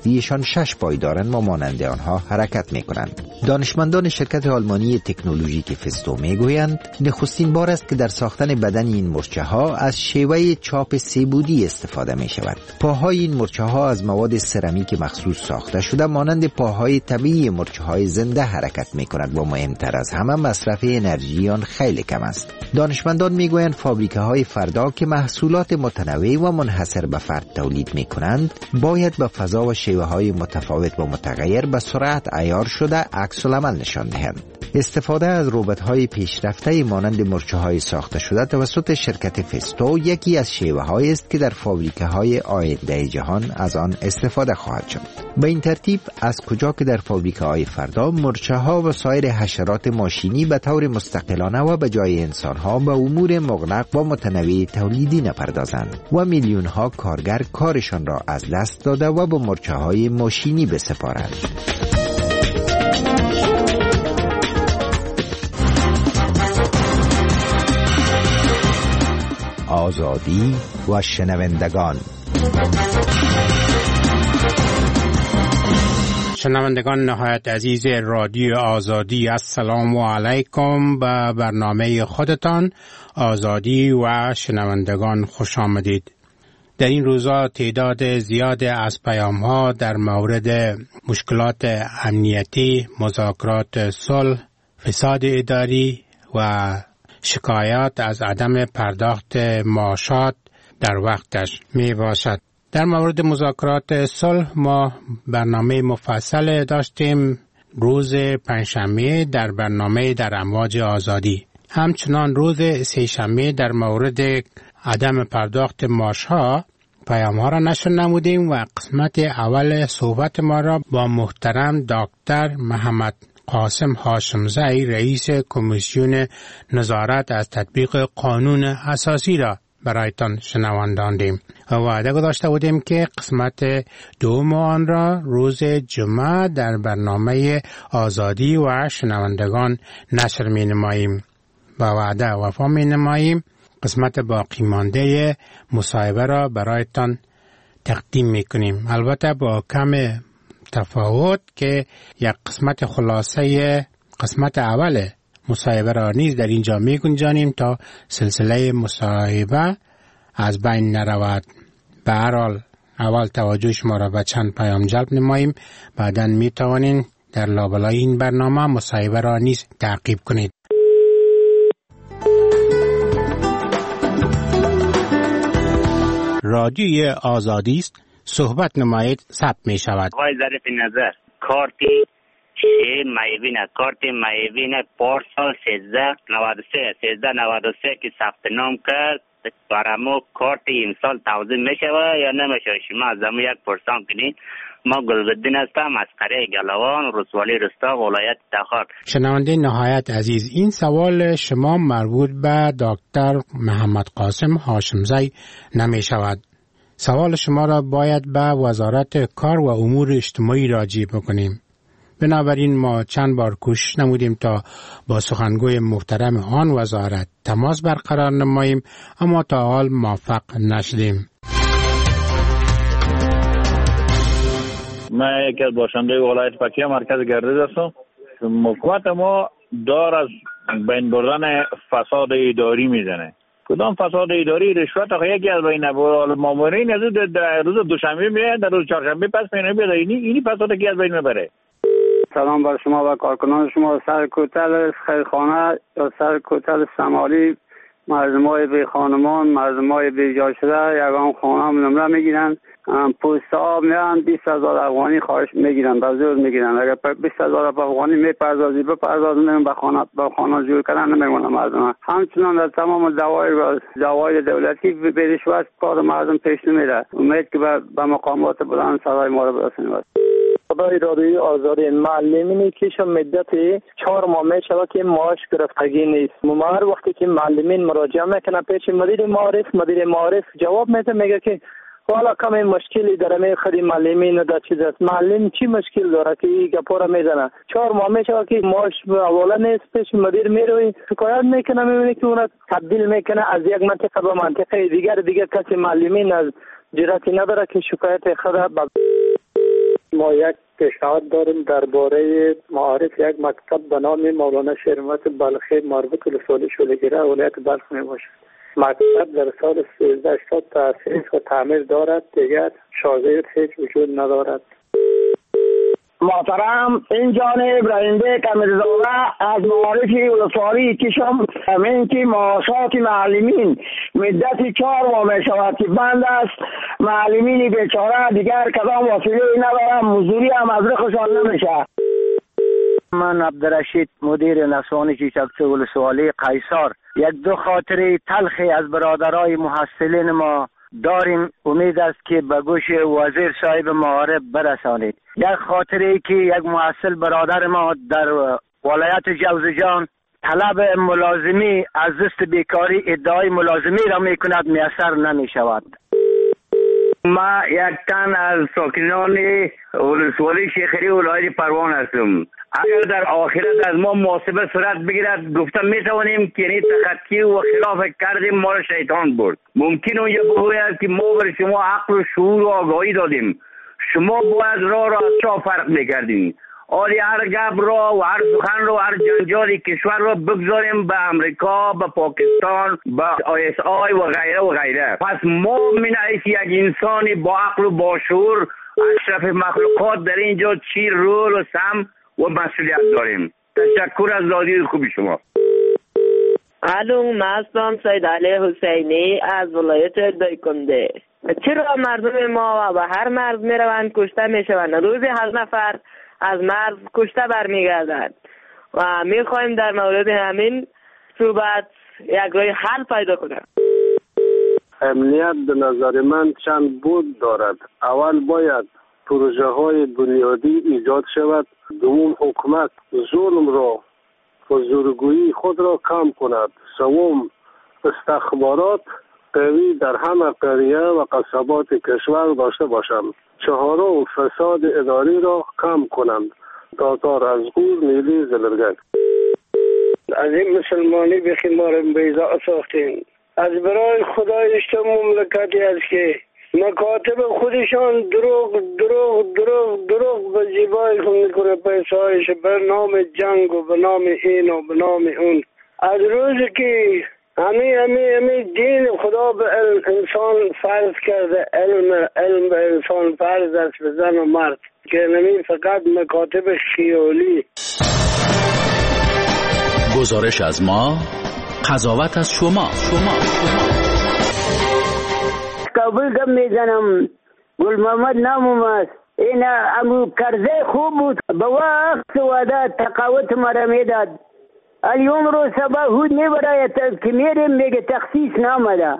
اصلیشان 6 پای دارند و مانند آنها حرکت می‌کنند. دانشمندان شرکت آلمانی تکنولوژیک فستو میگویند نخستین بار است که در ساختن بدن این مرچه‌ها از شیوه چاپ سه‌بعدی استفاده می‌شود. پاهای این مرچه‌ها از مواد سرامیک مخصوص ساخته شده مانند پاهای طبیعی مرچه‌های زنده حرکت می‌کند و مهمتر از همه مصرف انرژی آن خیلی کم است. دانشمندان میگویند فابریکه‌های فردا که محصولات متنوع و منحصر به فرد تولید می‌کنند باید به فضا و شیوه‌های متفاوت و متغیر به سرعت عیار شده عکس العمل نشان دهند. استفاده از ربات‌های پیشرفته مانند مرچه‌های ساخته شده توسط شرکت فستو یکی از شیوه‌هایی است که در فابریکه‌های آینده جهان از آن استفاده خواهد شد. به این ترتیب از کجا که در فابریکه‌های فردا مرچه‌ها و سایر حشرات ماشینی به طور مستقلانه و به جای انسان‌ها به امور مغلق و متنوع تولیدی نپردازند و میلیون‌ها کارگر کارشان را از دست داده و به مرچه‌های ماشینی بسپارند. آزادی و شنوندگان. شنوندگان نهایت عزیز رادیو آزادی، السلام علیکم. به برنامه خودتان آزادی و شنوندگان خوش آمدید. در این روزا تعداد زیاد از پیام‌ها در مورد مشکلات امنیتی، مذاکرات صلح، فساد اداری و شکایات از عدم پرداخت معاشات در وقتش می باشد. در مورد مذاکرات صلح ما برنامه مفصل داشتیم روز پنجشنبه در برنامه در امواج آزادی. همچنان روز سه‌شنبه در مورد عدم پرداخت معاشها پیام‌ها را نشر نمودیم و قسمت اول صحبت ما را با محترم دکتر محمد قاسم هاشمزی رئیس کمیسیون نظارت از تطبیق قانون اساسی را برایتان شنواندیم و وعده گذاشته بودیم که قسمت دوم آن را روز جمعه در برنامه آزادی و شنوندگان نشر می نماییم. با وعده وفا می نماییم. قسمت باقی مانده مصاحبه را برایتان تقدیم می کنیم، البته با کم تفاوت که یک قسمت خلاصه قسمت اول مصاحبه را نیز در اینجا می گنجانیم تا سلسله مصاحبه از بین نرود. به هر حال اول توجه شما را به چند پیام جلب نماییم، بعداً می توانید در لابلای این برنامه مصاحبه را نیز تعقیب کنید. رادیوی آزادی است، صحبت نمایید ثبت می شود. آقای ظریف نظر کارت کارت مایوین پارسال 1393 که ثبت نام کرد برامو کارت امسال توزیع می شود یا نمیشه؟ شما از همون یک پرسان کنید. ما گلبدین هستم از قریه گلوان، رسوالی رستاق، ولایت تخار. شنونده نهایت عزیز، این سوال شما مربوط به دکتر محمد قاسم هاشمزی نمی شود. سوال شما را باید به وزارت کار و امور اجتماعی راجع بکنیم. بنابراین ما چند بار کوشش نمودیم تا با سخنگوی محترم آن وزارت تماس برقرار نماییم، اما تا حال موفق نشدیم. من یکی از باشنده ولایت پکتیا مرکز گردش هستم. حکومت ما دار از بین بردن فساد اداری میزنه. کدام فساد اداری؟ رشوت یکی از بین مامورین از روز دوشنبه میاد، در روز چهارشنبه پس میاد. اینی فساد کی از بین میبره؟ سلام بر شما و کارکنان شما. سر کوتل خیرخانه یا سر کوتل سمالی مردمای بی خانمان، مردمای بی جا شده یگان خانه هم نمره میگیرن. پوست آب میان 20,000 افغانی خواهش میگیرن، به زور میگیرن. اگر 20,000 افغانی میپردازی بپردازن به خانه جور کردن نمیمونه مردم. همچنان در تمام دوای دولتی به رشوت کار مردم پیش نمیره. امید که به مقامات بلند صدای ما رو برسونیم. خدای رادیوی آزادی معلمینی که مدت 4 ماه میشه که معاش گرفتگی نیست. هر وقتی که معلمین مراجعه میکنه پیش مدیر معارف جواب میده که حالا کمی مشکلی داره خرید معلمین در چیز است. معلم چی مشکل داره که این گپا میزنه؟ 4 ماه میشه که معاش اولا نیست، پیش مدیر میروی شکایت میکنه، میبینی که اون تبدیل میکنه از یک منطقه به منطقه دیگر کسی معلمین از جرأتی نداره که شکایت خود ما یک پیشنهاد داریم درباره معارف یک مکتب به نام مولانا شریعت بلخی مربوط به ولسوالی شولگیره ولایت بلخ می باشد. مکتب در سال 1380 تأسیس و تعمیر دارد، دیگر شاگرد هیچ وجود ندارد. محترم این جان ابراهیم بیگ امیرزاده از معارف ولسوالی کشم همین که معاشات معلمین مدت 4 ماه می شود که بند است. معلمین بیچاره دیگر کدام وسیله ندارم، مزدوری هم از رخشان نمیشه. من عبدالرشید مدیر نسوانی چیچکچه ولسوالی قیصر یک دو خاطره تلخی از برادرای محصلین ما داریم، امید است که به گوش وزیر صاحب معارف برسانید. یک خاطره ای که یک محصل برادر ما در ولایت جوزجان طلب ملازمی از دست بیکاری ادعای ملازمی را می کند، میسر نمی شود. ما یک تن از ساکنان ولسوالی شیخری ولایت پروان هستم. اگر در آخرت از ما محاسبه صورت بگیرد گفتم می توانیم که یعنی تخطی و خلاف کردیم ما را شیطان برد. ممکن اونجا بگوید که ما بر شما عقل و شعور و آگاهی دادیم، شما باید راه را از چا فرق میکردین. آلی هر گپ را و هر سخن را و هر جنجال کشور را بگذاریم به امریکا، به پاکستان، به ISI و غیره و غیره. پس ما من حیث یک انسانی با عقل و با شعور اشرف مخلوقات در اینجا چی رول و سم و مسئولیت داریم. تشکر از رادیوی خوبی شما. الو، من هستم سید علی حسینی از ولایت دایکنده. چرا مردم ما و هر مرز می روند کشته می شوند؟ روزی 8 نفر از مرز کشته برمیگردند و می خواهیم در مورد همین صحبت یک راه حل پیدا کنیم. امنیت به نظر من چند بود دارد. اول باید پروژه های بنیادی ایجاد شود. دوم حکومت ظلم را و زورگویی خود را کم کند. سوم استخبارات قوی در همه قریه و قصبات کشور داشته باشند. چهارم فساد اداری را کم کنند. تاتار از غور نیلی زلرگک. از این مسلمانی به خمار بیضا ساختین. از برای خدایش تو مملکتی است که مکاتب خودشان دروغ به زیبایشون میکنه، پیسایش به نام جنگ و به نام این و به نام اون. از روزی که همه دین خدا به انسان فرض کرده، علم به انسان فرض است، به زن و مرد، که نمی فقط مکاتب خیالی. گزارش از ما، قضاوت از شما. کابل گم میزنم، گل محمد نامم است. این امو کرزه خوب بود، به وقت وعده تقاوت مرا میداد. اليوم رو سبا هود میبراید که میریم میگه تخصیص نامده.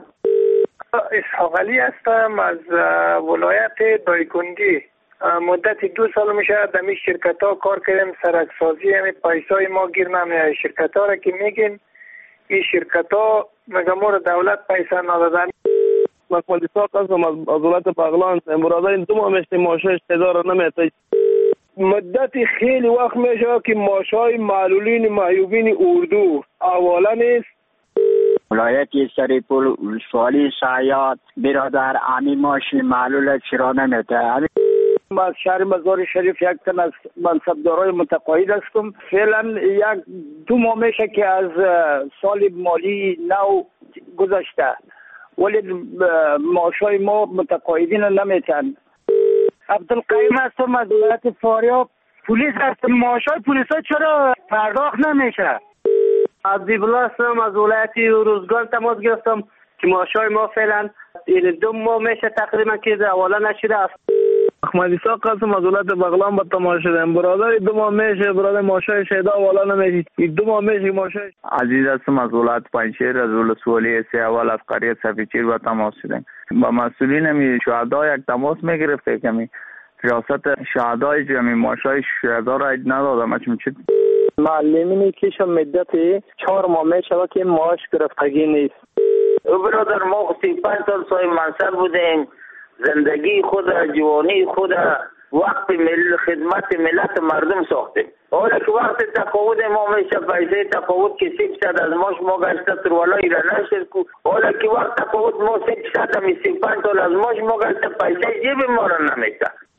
اسحاق علی هستم از ولایت دایکنده. مدت 2 سال میشه در این شرکت ها کار کردیم، سرکسازی همین پیسای ما گیر نمیاد. شرکت ها را که میگین این شرکت ها مگه ما را دولت پیسه ندادن. مقبل ساق هستم از ولایت بغلان. برادر این 2 ماه میشتی ماشش تدار نمیتای. مدت خیلی وقت میشه که ماشای معلولین معیوبین اردو حواله نیست. ولایت سریپور ولسوالی شایعات برادر امی ماشی معلول چرا نمیده. از شهر مزار شریف یک تن از منصبدارای متقاعد هستم. فعلا 1-2 ماه میشه که از سال مالی نو گذشته، ولی ماشای ما متقاعدین نمیتن. عبدالقیم هستم از ولایت فاریاب. پلیس هستم. ماشای پلیسا چرا پرداخت نمیشه؟ عبدالله هستم از ولایت روزگان تماس گرفتم که ماشای ما فعلا 2 ماه میشه تقریبا که حواله نشده است. احمدی ساق هستم از ولایت بغلان با تماس شدم. برادر 2 ماه میشه برادر ماشای شهدا حواله نمیشه. 2 ماه میشه ماشای. عزیز هستم از ولایت پنجشیر از ولسوالی سه اول از قریه صفیچیر با تماس شدم. با مسئولین شهدا یک تماس میگرفته کمی ریاست شهدای جمعی ماشای شهدا را ندادم. چون معلمینی که مدت 4 ماه میشه که معاش گرفتگی نیست. برادر ما 35 سال صاحب منصب بودیم. زندگی خود، جوانی خود، وقت خدمت ملت مردم ساختیم. حالا که وقت تقاعد ما میشه پیسه تقاعد که 300 از ماش ما گشته ترولایی را نشد کو. حالا که وقت تقاعد ما 300 35 سال از ماش ما گشته پیسه جیب ما را نمیشه.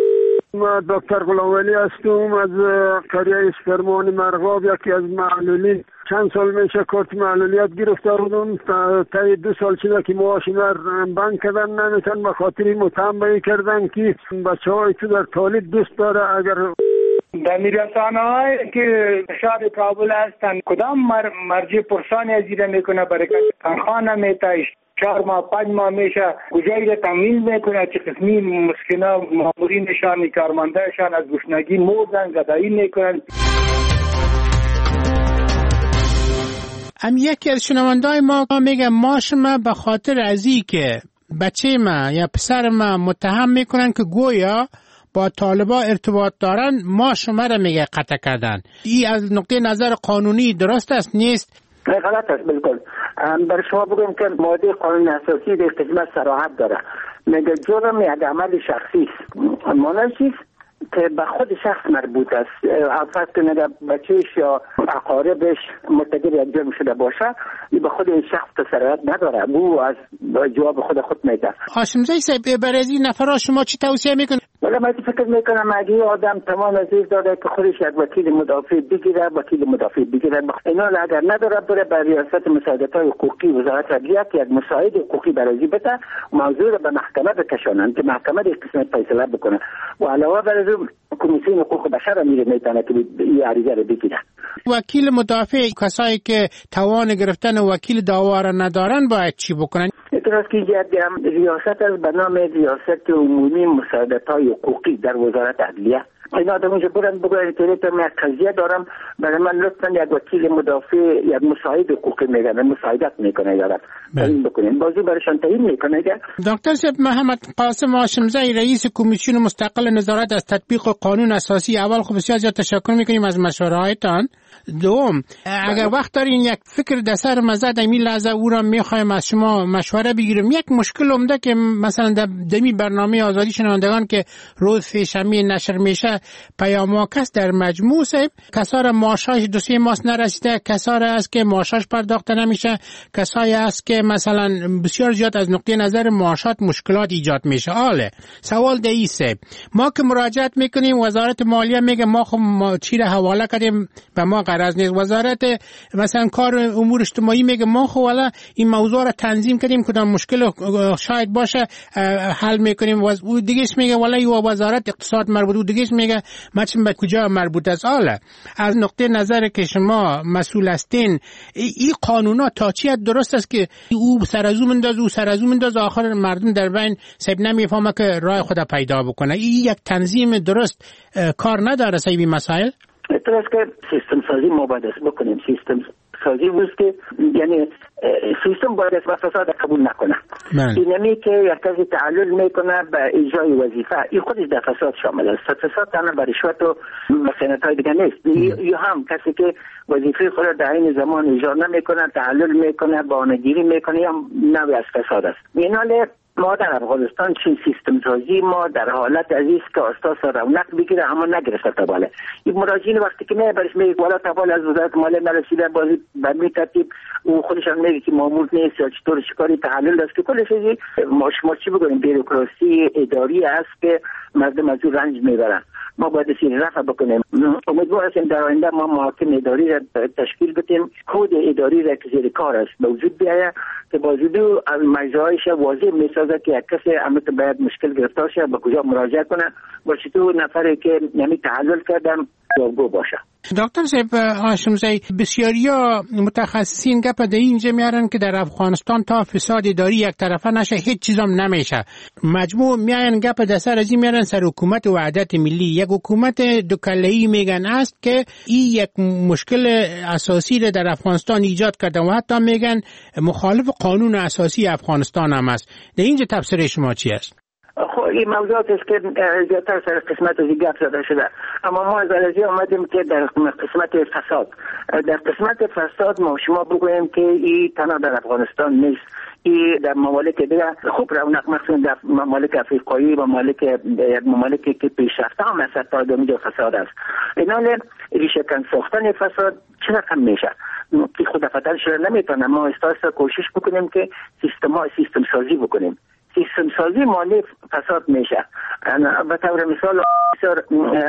ما دکتر غلامولی هستم از قریه اسپرمان مرغاب، یکی از معلولین. چند سال میشه کارت معلولیت گرفته بودم، تا 2 سال شده که معاش بند کردن نمیتن، به خاطر متهم کردن که بچه های تو در طالب دوست داره. اگر در رسانه هایی که شهر کابل هستن کدام مرجع پرسانی از دیده میکنه؟ برکت تنخواه نمیتایش 4 ماه 5 ماه میشه کجایی را تامین میکنه؟ چه قسمی مسکنا مامورینشان کارمندهشان از گشنگی مردن گدایی میکنن. یکی از شنوندای ما میگه ماش ما به خاطر ازی که بچه ما یا پسر ما متهم میکنن که گویا با طالبا ارتباط دارن، ما شما را میگه قطع کردن. این از نقطه نظر قانونی درست است نیست؟ غلط است بالکل. برای شما بگم که ماده قانون اساسی در قسمت صراحت داره، میگه جرم یک عمل شخصی است، معنی چیست که به خود شخص مربوط است. فرض کنید بچه‌ش یا اقاربش مرتکب یک جرم شده باشه، به خود این شخص تسریعات نداره، او از جواب خود میده. هاشمزاده صاحب، برای این نفرها شما چی توصیه میکنید؟ ولی من فکر میکنم اگه آدم تمام عزیز داره که خودش یک وکیل مدافع بگیره، وکیل مدافع بگیره. اینا اگر نداره بره به ریاست مساعدت‌های حقوقی وزارت عدلیه که یک مساعد حقوقی برای بده، موضوع رو به محکمه بکشونن که محکمه در قسمت فیصله بکنه. و علاوه بر این کمیسیون حقوق بشر میتونه که این عریضه رو بگیره. وکیل مدافع، کسایی که توان گرفتن وکیل دعوا را ندارن باید چی بکنن؟ اعتراض که ریاست از به نام ریاست عمومی مساعدت‌های حقوقی در وزارت عدلیه، اینا آدم اونجا برن بگوین که من یک قضیه دارم، برای من لطفاً یک وکیل مدافع یک مساعد حقوقی میگن، مساعدت میکنه یارم این بکنین، بازی برایشان تعیین میکنه. دکتر صاحب، محمد قاسم هاشمزاده رئیس کمیسیون مستقل نظارت از تطبیق قانون اساسی، اول خب بسیار زیاد تشکر میکنیم از مشوره‌هایتان. دوم، اگر وقت دارین یک فکر در سر مزد این لحظه او را میخوایم از شما مشوره بگیریم. یک مشکل عمده که مثلا در دمی برنامه آزادی شنوندگان که روز سه‌شنبه نشر میشه پیامک است در مجموع صاحب، کسا را معاشش 2-3 ماه نرسیده، کسا را است که معاشش پرداخته نمیشه، کسایی است که مثلا بسیار زیاد از نقطه نظر معاشات مشکلات ایجاد میشه. حاله سوال دیسه، ما که مراجعت میکنیم وزارت مالیه میگه ما خب چی را حواله کردیم و ما غرض نیست، وزارت مثلا کار امور اجتماعی میگه ما خب والا این موضوع را تنظیم کردیم کدام مشکل شاید باشه حل میکنیم، و دیگهش میگه والا این وزارت اقتصاد مربوط، و دیگهش میگه مچم به کجا مربوط است. حالا از نقطه نظر که شما مسئول هستین، این قانونا تا چی درست است که او سر از او منداز آخر مردم در بین سب نمیفهمه که راه خود پیدا بکنه؟ این یک تنظیم درست کار نداره سیبی مسائل؟ اعتراض که سیستم سازی ما باید بکنیم. سیستم سازی وست که یعنی سیستم باید از فساد قبول نکنه. اینمی که یک کسی تعلل میکنه به اجرای وظیفه، این خودش در فساد شامل است. فساد تنها به رشوت و مسئنت‌های دیگه نیست. یا هم کسی که وظیفه خود را در این زمان اجرا نمیکنه، تعلل میکنه، بهانه‌گیری میکنه، یا نوعی از فساد است. ایناله ما در افغانستان چین سیستم سازی ما در حالت عزیز که اساس رونق بگیره اما نگرفته تا بالا. این مراجعین وقتی که برش میگه والا تا بالا از وزارت مالیه نرسیده، بازی به می ترتیب او خودشان میگه که مامور نیست یا چطور چیکاری تحلیل است که کلش ما چی بگویم بیروکراسی اداری است که مردم از اون رنج میبرن. ما باید سیر رفع بکنیم. امیدوار هستیم در آینده ما محاکم اداری را تشکیل بدیم، کد اداری را که زیر کار است به وجود بیاید که بازودو از مجراهایش واضح میسازه که یک کسی امت باید مشکل گرفتار شه به کجا مراجعه کنه و چطور نفری که نمی تحلل کردن جوابگو باشه. دکتر صاحب هاشمزاده، بسیاریا متخصصین گپ در اینجا میارن که در افغانستان تا فساد اداری یک طرفه نشه هیچ چیزام نمیشه. مجموع میان گپ در سر ازی میارن سر حکومت وحدت ملی، یک حکومت دو کله‌ای میگن است که این یک مشکل اساسی را در افغانستان ایجاد کرده و حتی میگن مخالف قانون اساسی افغانستان هم است. در اینجا تفسیر شما چی است؟ خب این موضوعات است که زیادتر سر قسمت از گپ زده شده، اما ما از عرضی آمدیم که در قسمت فساد ما شما بگوییم که این تنها در افغانستان نیست، این در ممالک دیگه خوب رونق، مثلا در ممالک افریقایی و ممالکی که پیشرفته هم است تا اینجا فساد است. اینال ریشه کن ساختن فساد چه رقم میشه که خود فتن شده نمیتونه. ما استاسا کوشش بکنیم که سیستم سازی بکنیم، سیستم سازی مانع فساد میشه. به طور مثال بسیار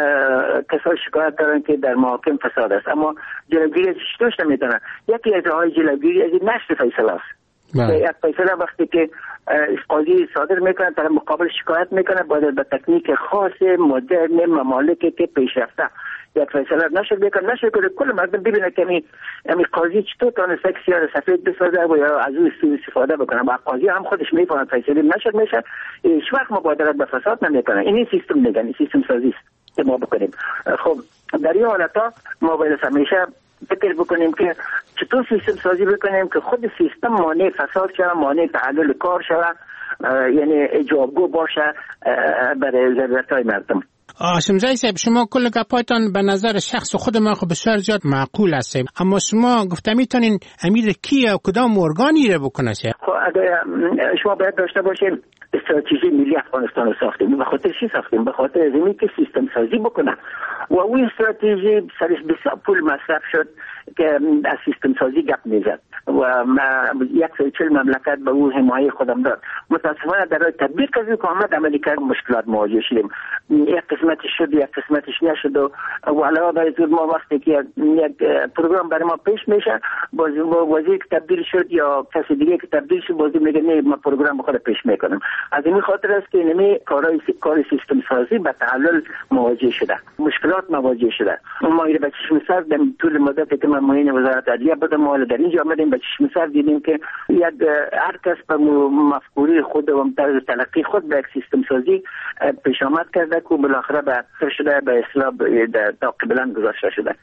کسای شکایت دارن که در محاکم فساد است، اما جلوگیری ازش داشته میتونن. یکی از راههای جلوگیری از نشر فیصله است. یک فیصله وقتی که قاضی صادر میکنه در مقابل شکایت میکنه، باید به تکنیک خاص مدرن ممالکی که پیشرفته یک فیصله نشر بکنه کل مردم ببینه که می قاضی چطور تونسته سیاه سفید بسازه و یا از او استفاده بکنه. و قاضی هم خودش میفهمه فیصله نشر میشه، هیچ وقت مبادرت به فساد نمیکنه. این سیستم میگن، سیستم سازی است که ما بکنیم. خب در این حالتا ما باید همیشه فکر بکنیم که چطور سیستم سازی بکنیم که خود سیستم مانع فساد شود، مانع تعلل کار شود، یعنی جوابگو باشه برای ضرورت‌های مردم. هاشمزاده صاحب، شما کل گپایتان به نظر شخص خود من خب بسیار زیاد معقول است، اما شما گفته میتونین امیر کیه و کدام ارگانی را بکنه؟ خب اگر شما باید داشته باشین استراتژی ملی افغانستان رو ساختیم. به خاطر چی ساختیم؟ به خاطر اینکه که سیستم سازی بکنه و اون استراتژی سرش بسیار پول مصرف شد که از سیستم سازی گپ میزد و 140 مملکت به اون حمایت خودم داد. متاسفانه در تطبیق از که آمد عملی کرد مشکلات مواجه شدیم. یک قسمتش شد، یک قسمتش نشد و علاوه بر این ما وقتی که یک پروگرام برای ما پیش میشه باز وزیر که تبدیل شد یا کسی دیگه که تبدیل شد باز میگه نه ما پروگرام خود پیش میکنم. از این خاطر است که نمی کار سیستم سازی به تعلل مواجه شده، مشکلات مواجه شده. ما به چشم سر در طول مدتی که من معین وزارت عدلیه بودم و در اینجا آمدیم به چشم سر دیدیم که هر کس به مفکوری خود و طرز تلقی خود به یک سیستم سازی پیش آمد کرده که بالاخره به شده به اصلاح تا قبلا گذاشته شده.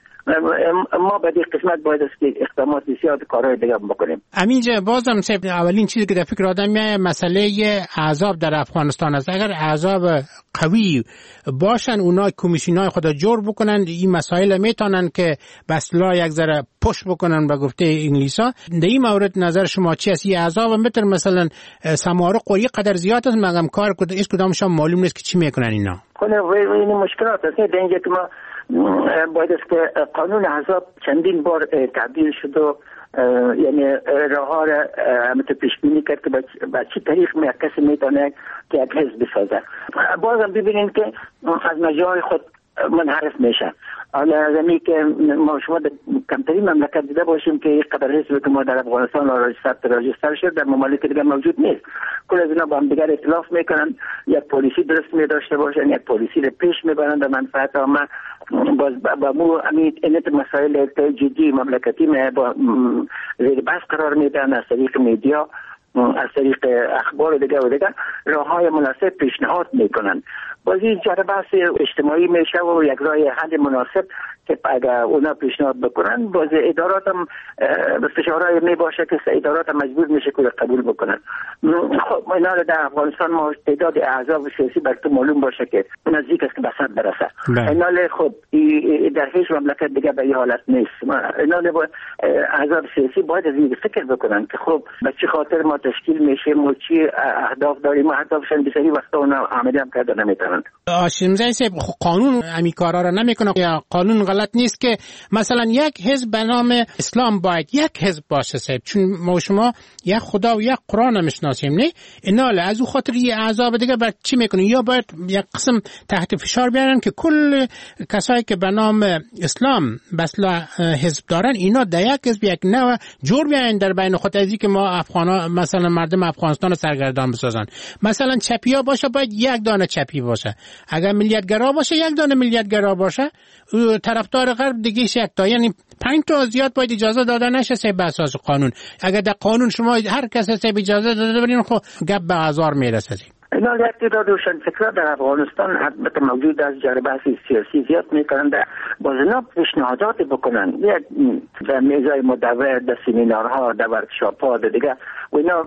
ما به این قسمت باید است که اقدامات زیاد کارهای دیگه بکنیم. امینجا بازم صاحب، اولین چیزی که در فکر آدم میاد مسئله احزاب در افغانستان است. اگر احزاب قوی باشن اونا کمیسیونای خود جور بکنن این مسائل میتونن که بسلا یک ذره پشت بکنن به گفته انگلیسا. در این مورد نظر شما چی است؟ این احزاب متر مثلا سمارق قوی قدر زیاد است مگم کار کدامشان معلوم نیست که چی میکنن اینا. این مشکلات است. در اینجا که ما باید است که قانون احزاب چندین بار تعدیل شد و یعنی راه ها را همینطور پیش بینی کرد که به چه طریق کسی میتونه که یک حزب بسازه. بازم ببینید که از مجال خود منحرف میشه. حالا زمین که ما شما در کمترین مملکت دیده باشیم که یک قدر حزبی که ما در افغانستان راجستر شد در ممالک دیگه موجود نیست. کل از اینا با هم دیگر اختلاف میکنن، یک پلیسی درست میداشته باشن، یک پلیسی رو پیش میبرن به منفعت عامه. باز با مو اینت مسائل جدی مملکتی با زیر بحث قرار میدن از طریق میدیا، از طریق اخبار دیگه و دیگه راههای مناسب پیشنهاد میکنن. باز این بحث اجتماعی میشه و یک راه حل مناسب که اگر اونا پیشنهاد بکنن باز ادارات هم به فشارهای می باشه که ادارات هم مجبور میشه که قبول بکنن. خب اینا در افغانستان ما تعداد احزاب سیاسی براتون معلوم باشه که نزدیک است که به 100 برسه. اینا خب در هیچ مملکت دیگه به این حالت نیست. اینا احزاب سیاسی باید از این فکر بکنن که خب به چه خاطر ما تشکیل میشیم و چی اهداف داریم، اهدافشون بسیاری وقتا اونا عملی هم کردن نمیتونن. هاشمزاده صاحب، قانون همین کارا رو نمیکنه یا قانون غلط نیست که مثلا یک حزب به نام اسلام باید یک حزب باشه صاحب، چون ما شما یک خدا و یک قرآن میشناسیم نه؟ اینا از اون خاطر یه احزاب دیگه بعد چی میکنن؟ یا باید یک قسم تحت فشار بیارن که کل کسایی که به نام اسلام بسلا حزب دارن اینا در یک حزب یک نوع جور بیارن در بین خود، ازی که ما افغانا مثلا مردم افغانستان سرگردان بسازن. مثلا چپیا باشه باید یک دانه چپی باشه، اگر ملیتگرا باشه یک دانه ملیتگرا باشه، طرفدار غرب دیگه یک تا، یعنی 5 تا زیاد باید اجازه داده نشه به اساس قانون. اگر در قانون شما هر کس اجازه داده برین خب گپ به هزار میرسه. اینا یک تعداد روشن فکرها در افغانستان حتی موجود از جریان سیاسی زیاد میکنن، باز اینا پیشنهادات بکنن در میزای مدور، در سمینارها، در ورکشاپ‌ها دیگه و اینا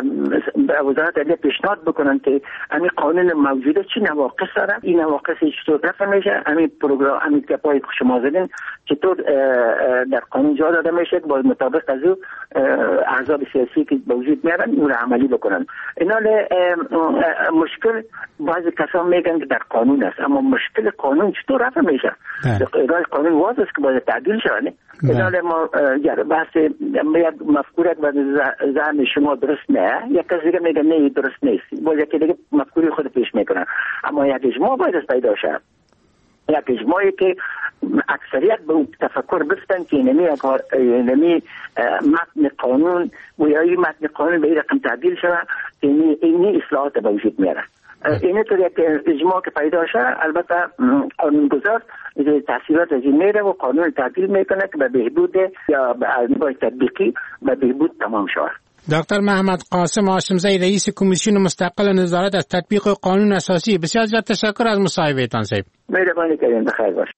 به وزارت عدلیه پیشنهاد بکنن که همین قانون موجوده چی نواقص داره، این نواقص چطور رفع میشه، همین پروگرام همین که پای شما زدین چطور در قانون جا داده میشه باز مطابق از احزاب سیاسی که وجود میارن اون عملی بکنن. اینا مشکل بعضی کسان میگن که در قانون است، اما مشکل قانون چطور رفع میشه؟ اجرای قانون واضح است که باید تعدیل شود. مثلا ما بحث یک مفکوره و زعم شما درست نه، یک کسی دیگه میگه نه درست نیست، باز یکی دیگه مفکوری خود پیش میکنن، اما یک اجماع باید پیدا شود، یک اجماعی که اکثریت به اون تفکر بستن که اینمی متن قانون و یا این متن قانون به این رقم تعدیل شود، اینی اصلاحات به وجود میاره. اینه طور یک اجماع که پیدا شد، البته قانونگذار تاثیرات از این میره و قانون تعدیل میکنه که به بهبود یا به تطبیقی به بهبود تمام شود. دکتر محمد قاسم هاشمزی رئیس کمیسیون مستقل نظارت از تطبیق قانون اساسی، بسیار زیاد تشکر از مصاحبهتان صاحب. مهربانی کردین، بخیر باش.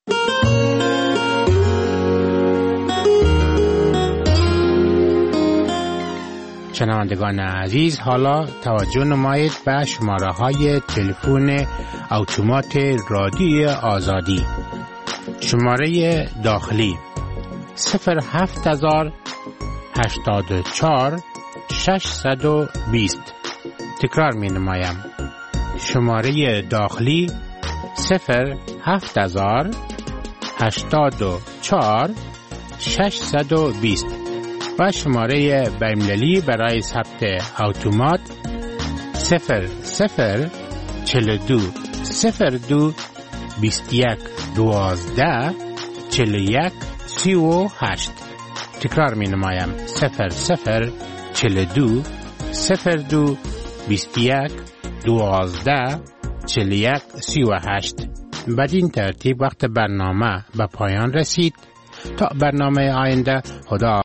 شنوندگان عزیز، حالا توجه نمایید به شماره های تلفن اتومات رادیو آزادی. شماره داخلی 07084 620. تکرار می نمایم. شماره داخلی 07084 620 و شماره بین‌المللی برای ثبت اتومات 0042 02 21 12 41 38. تکرار می نمایم 0042 02 21 12 41 38. بدین ترتیب وقت برنامه به پایان رسید. تا برنامه آینده، خدا